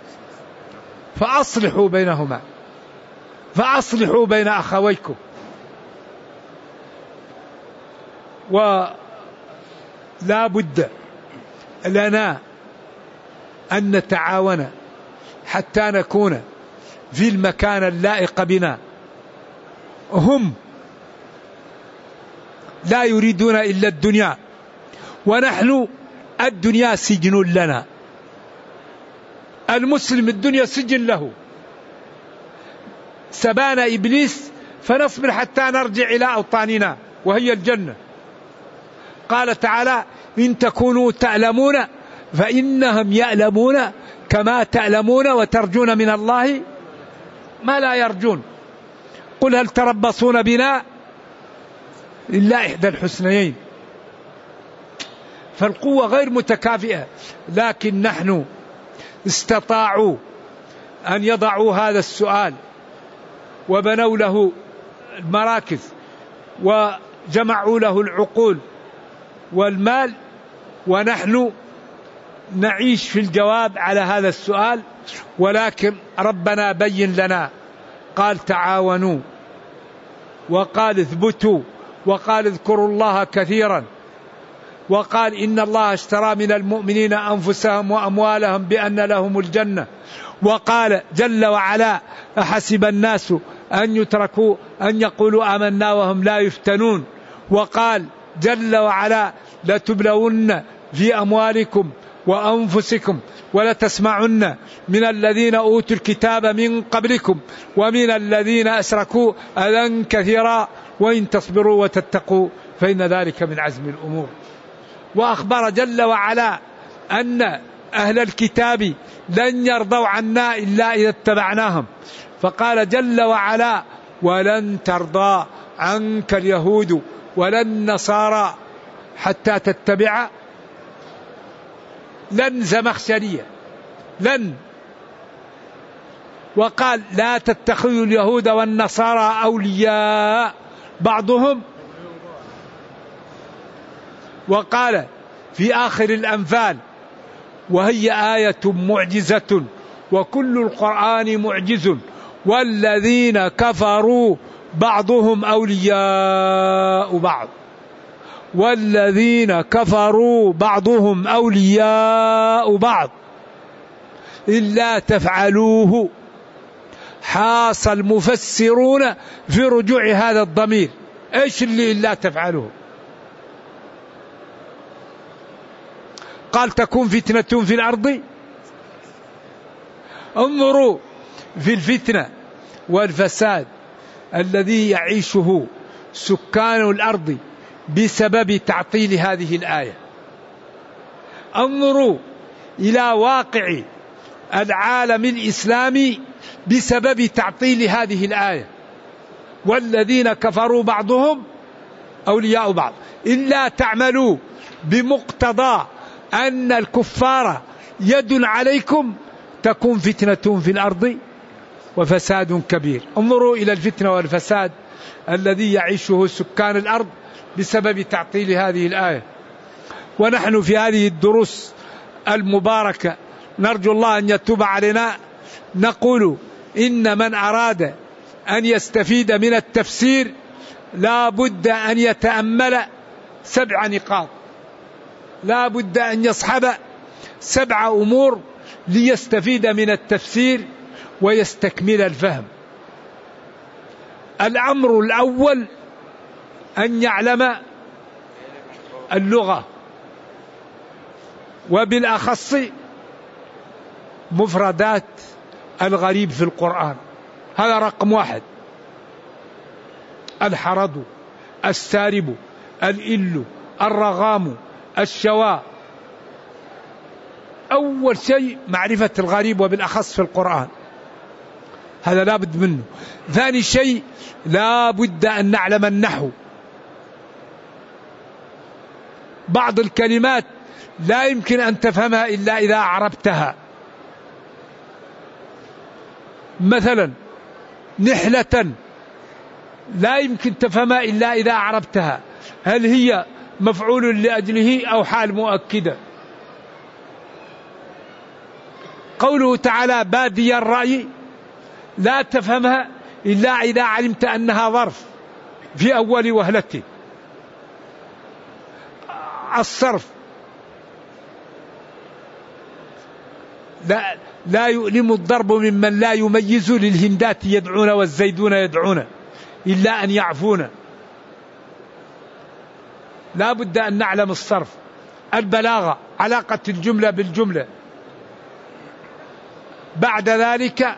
فأصلحوا بينهما، فأصلحوا بين أخويكم. ولا بد لنا أن نتعاون حتى نكون في المكان اللائق بنا. هم لا يريدون إلا الدنيا، ونحن الدنيا سجن لنا. المسلم الدنيا سجن له. سبانا إبليس فنصبر حتى نرجع إلى أوطاننا وهي الجنة. قال تعالى: إن تكونوا تألمون فإنهم يألمون كما تألمون وترجون من الله ما لا يرجون. قل هل تربصون بنا إلا إحدى الحسنيين. فالقوة غير متكافئة، لكن نحن استطاعوا أن يضعوا هذا السؤال وبنوا له المراكز وجمعوا له العقول والمال، ونحن نعيش في الجواب على هذا السؤال. ولكن ربنا بين لنا، قال تعاونوا، وقال اثبتوا، وقال اذكروا الله كثيرا، وقال إن الله اشترى من المؤمنين أنفسهم وأموالهم بأن لهم الجنة، وقال جل وعلا: أحسب الناس أن يتركوا أن يقولوا آمنا وهم لا يفتنون. وقال جل وعلا: لتبلون في أموالكم وأنفسكم ولتسمعن من الذين أوتوا الكتاب من قبلكم ومن الذين أشركوا أذى كثيرا وإن تصبروا وتتقوا فإن ذلك من عزم الأمور. وأخبر جل وعلا أن أهل الكتاب لن يرضوا عنا إلا إذا اتبعناهم، فقال جل وعلا: ولن ترضى عنك اليهود ولا النصارى حتى تتبع. لن زمخشرية، لن. وقال: لا تتخذوا اليهود والنصارى أولياء بعضهم. وقال في آخر الأنفال: وهي آية معجزة وكل القرآن معجز والذين كفروا بعضهم أولياء بعض، والذين كفروا بعضهم أولياء بعض إلا تفعلوه. حاص المفسرون في رجوع هذا الضمير. إيش اللي إلا تفعلوه؟ قال: تكون فتنة في الأرض. انظروا في الفتنة والفساد الذي يعيشه سكان الأرض بسبب تعطيل هذه الآية. انظروا إلى واقع العالم الإسلامي بسبب تعطيل هذه الآية. والذين كفروا بعضهم أولياء بعض إلا تعملوا بمقتضى أن الكفار يد عليكم تكون فتنة في الأرض وفساد كبير. انظروا إلى الفتنة والفساد الذي يعيشه سكان الأرض بسبب تعطيل هذه الآية. ونحن في هذه الدروس المباركة نرجو الله أن يتوب علينا. نقول إن من أراد أن يستفيد من التفسير لا بد أن يتأمل 7 نقاط، لا بد أن يصحب 7 أمور ليستفيد من التفسير ويستكمل الفهم. الأمر الأول أن يعلم اللغة، وبالأخص مفردات الغريب في القرآن. هذا رقم 1. الحرض، السارب، الإل، الرغام، الشواء. أول شيء معرفة الغريب وبالأخص في القرآن، هذا لا بد منه. ثاني شيء لا بد أن نعلم النحو. بعض الكلمات لا يمكن أن تفهمها إلا إذا عرفتها. مثلا نحلة لا يمكن تفهمها إلا إذا عرفتها، هل هي مفعول لأجله أو حال مؤكدة. قوله تعالى بادي الرأي لا تفهمها إلا إذا علمت أنها ظرف في أول وهلة. الصرف لا يؤلم الضرب ممن لا يميز، للهندات يدعون والزيدون يدعون إلا أن يعفون. لا بد أن نعلم الصرف، البلاغة، علاقة الجملة بالجملة. بعد ذلك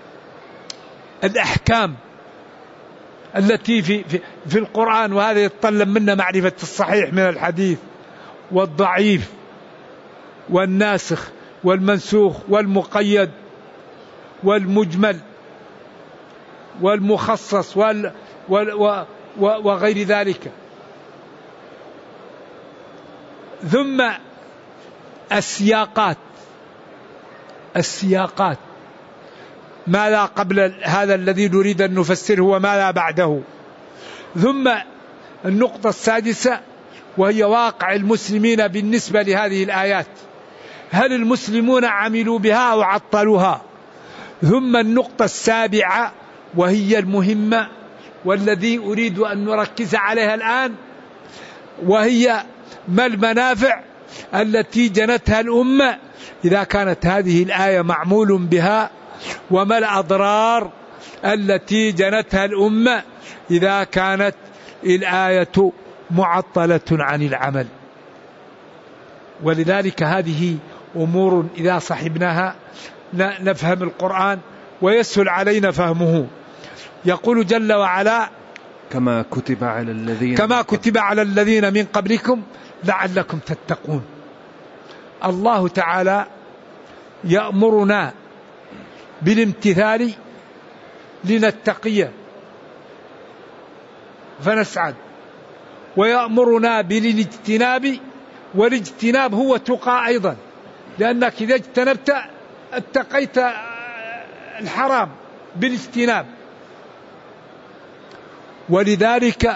الأحكام التي في القرآن، وهذا يتطلب منا معرفة الصحيح من الحديث والضعيف والناسخ والمنسوخ والمقيد والمجمل والمخصص وغير ذلك. ثم السياقات، ماذا قبل هذا الذي نريد أن نفسره وماذا بعده. ثم النقطة السادسة وهي واقع المسلمين بالنسبة لهذه الآيات، هل المسلمون عملوا بها أو عطلوها. ثم النقطة السابعة وهي المهمة والذي أريد أن نركز عليها الآن، وهي ما المنافع التي جنتها الأمة إذا كانت هذه الآية معمول بها، وما الأضرار التي جنتها الأمة إذا كانت الآية معطلة عن العمل. ولذلك هذه أمور إذا صحبناها نفهم القرآن ويسهل علينا فهمه. يقول جل وعلا: كما كتب على الذين من قبلكم لعلكم تتقون. الله تعالى يأمرنا بالامتثال لنتقي فنسعد، ويأمرنا بالاجتناب، والاجتناب هو تقى أيضا، لأنك إذا اجتنبت اتقيت الحرام بالاجتناب. ولذلك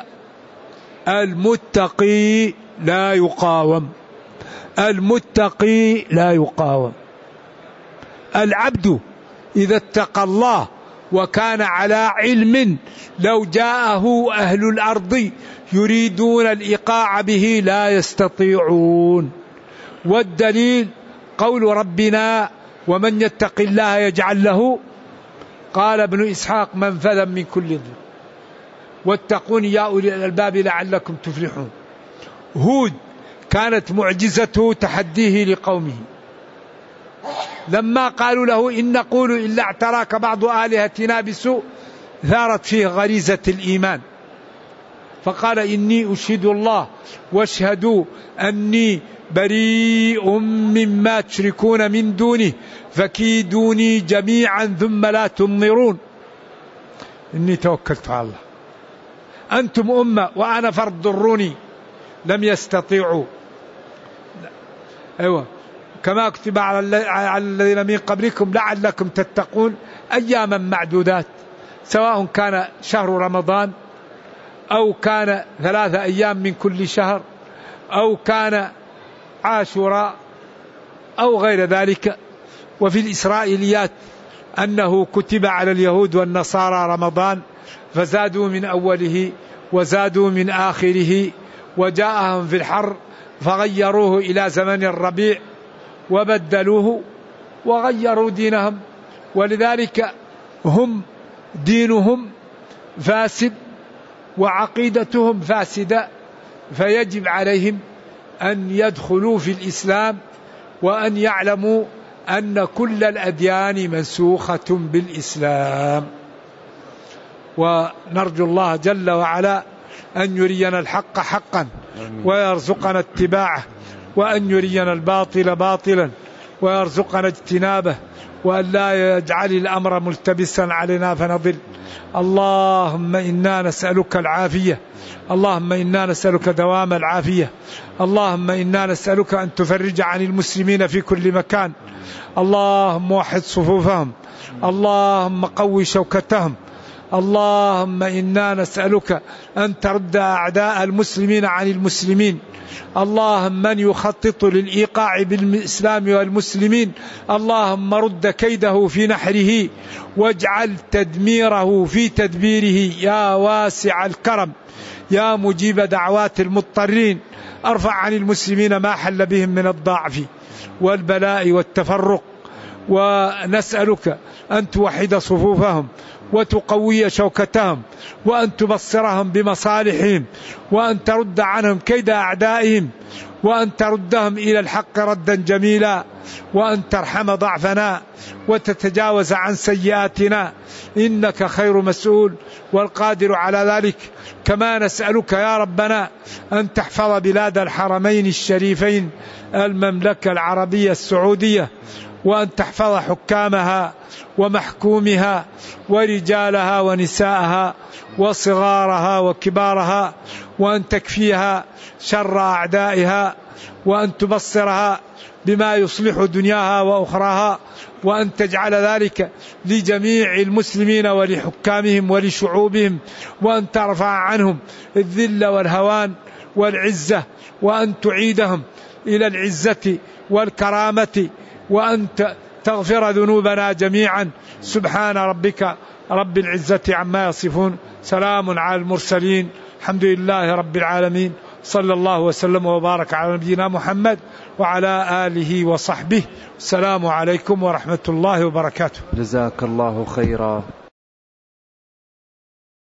المتقي لا يقاوم، المتقي لا يقاوم. العبد إذا اتقى الله وكان على علم لو جاءه أهل الأرض يريدون الإيقاع به لا يستطيعون. والدليل قول ربنا: ومن يتق الله يجعل له، قال ابن إسحاق: منفذا من كل ضر، واتقون يا أولي الألباب لعلكم تفلحون. هود كانت معجزته تحديه لقومه، لما قالوا له: إن نقول إلا اعتراك بعض آلهتنا بسوء، ثارت فيه غريزة الإيمان، فقال: إني أشهد الله واشهدوا أني بريء مما تشركون من دونه فكيدوني جميعا ثم لا تنظرون، إني توكلت على الله، أنتم أمة وأنا فرد، ضروني. لم يستطيعوا. أيوة، كما كتب على الذين من قبلكم لعلكم تتقون، أياما معدودات، سواء كان شهر رمضان أو كان 3 أيام من كل شهر أو كان عاشوراء أو غير ذلك. وفي الإسرائيليات أنه كتب على اليهود والنصارى رمضان فزادوا من أوله وزادوا من آخره، وجاءهم في الحر فغيروه إلى زمن الربيع وبدلوه وغيروا دينهم. ولذلك هم دينهم فاسد وعقيدتهم فاسدة، فيجب عليهم أن يدخلوا في الإسلام وأن يعلموا أن كل الأديان منسوخة بالإسلام. ونرجو الله جل وعلا أن يرينا الحق حقا ويرزقنا اتباعه، وأن يرينا الباطل باطلا ويرزقنا اجتنابه، وأن لا يجعل الأمر ملتبسا علينا فنضل. اللهم إنا نسألك العافية، اللهم إنا نسألك دوام العافية، اللهم إنا نسألك أن تفرج عن المسلمين في كل مكان، اللهم وحد صفوفهم، اللهم قوي شوكتهم، اللهم إنا نسألك أن ترد أعداء المسلمين عن المسلمين، اللهم من يخطط للإيقاع بالإسلام والمسلمين اللهم رد كيده في نحره واجعل تدميره في تدبيره يا واسع الكرم يا مجيب دعوات المضطرين. ارفع عن المسلمين ما حل بهم من الضعف والبلاء والتفرق ونسألك أن توحد صفوفهم وتقوي شوكتهم وأن تبصرهم بمصالحهم وأن ترد عنهم كيد أعدائهم وأن تردهم إلى الحق ردا جميلا وأن ترحم ضعفنا وتتجاوز عن سيئاتنا إنك خير مسؤول والقادر على ذلك. كما نسألك يا ربنا أن تحفظ بلاد الحرمين الشريفين المملكة العربية السعودية وأن تحفظ حكامها ومحكومها ورجالها ونساءها وصغارها وكبارها وأن تكفيها شر أعدائها وأن تبصرها بما يصلح دنياها وأخراها وأن تجعل ذلك لجميع المسلمين ولحكامهم ولشعوبهم وأن ترفع عنهم الذل والهوان والعزة وأن تعيدهم إلى العزة والكرامة وأن تغفر ذنوبنا جميعا. سبحان ربك رب العزة عما يصفون سلام على المرسلين الحمد لله رب العالمين صلى الله وسلم وبارك على نبينا محمد وعلى آله وصحبه. السلام عليكم ورحمة الله وبركاته. جزاك الله خيرا.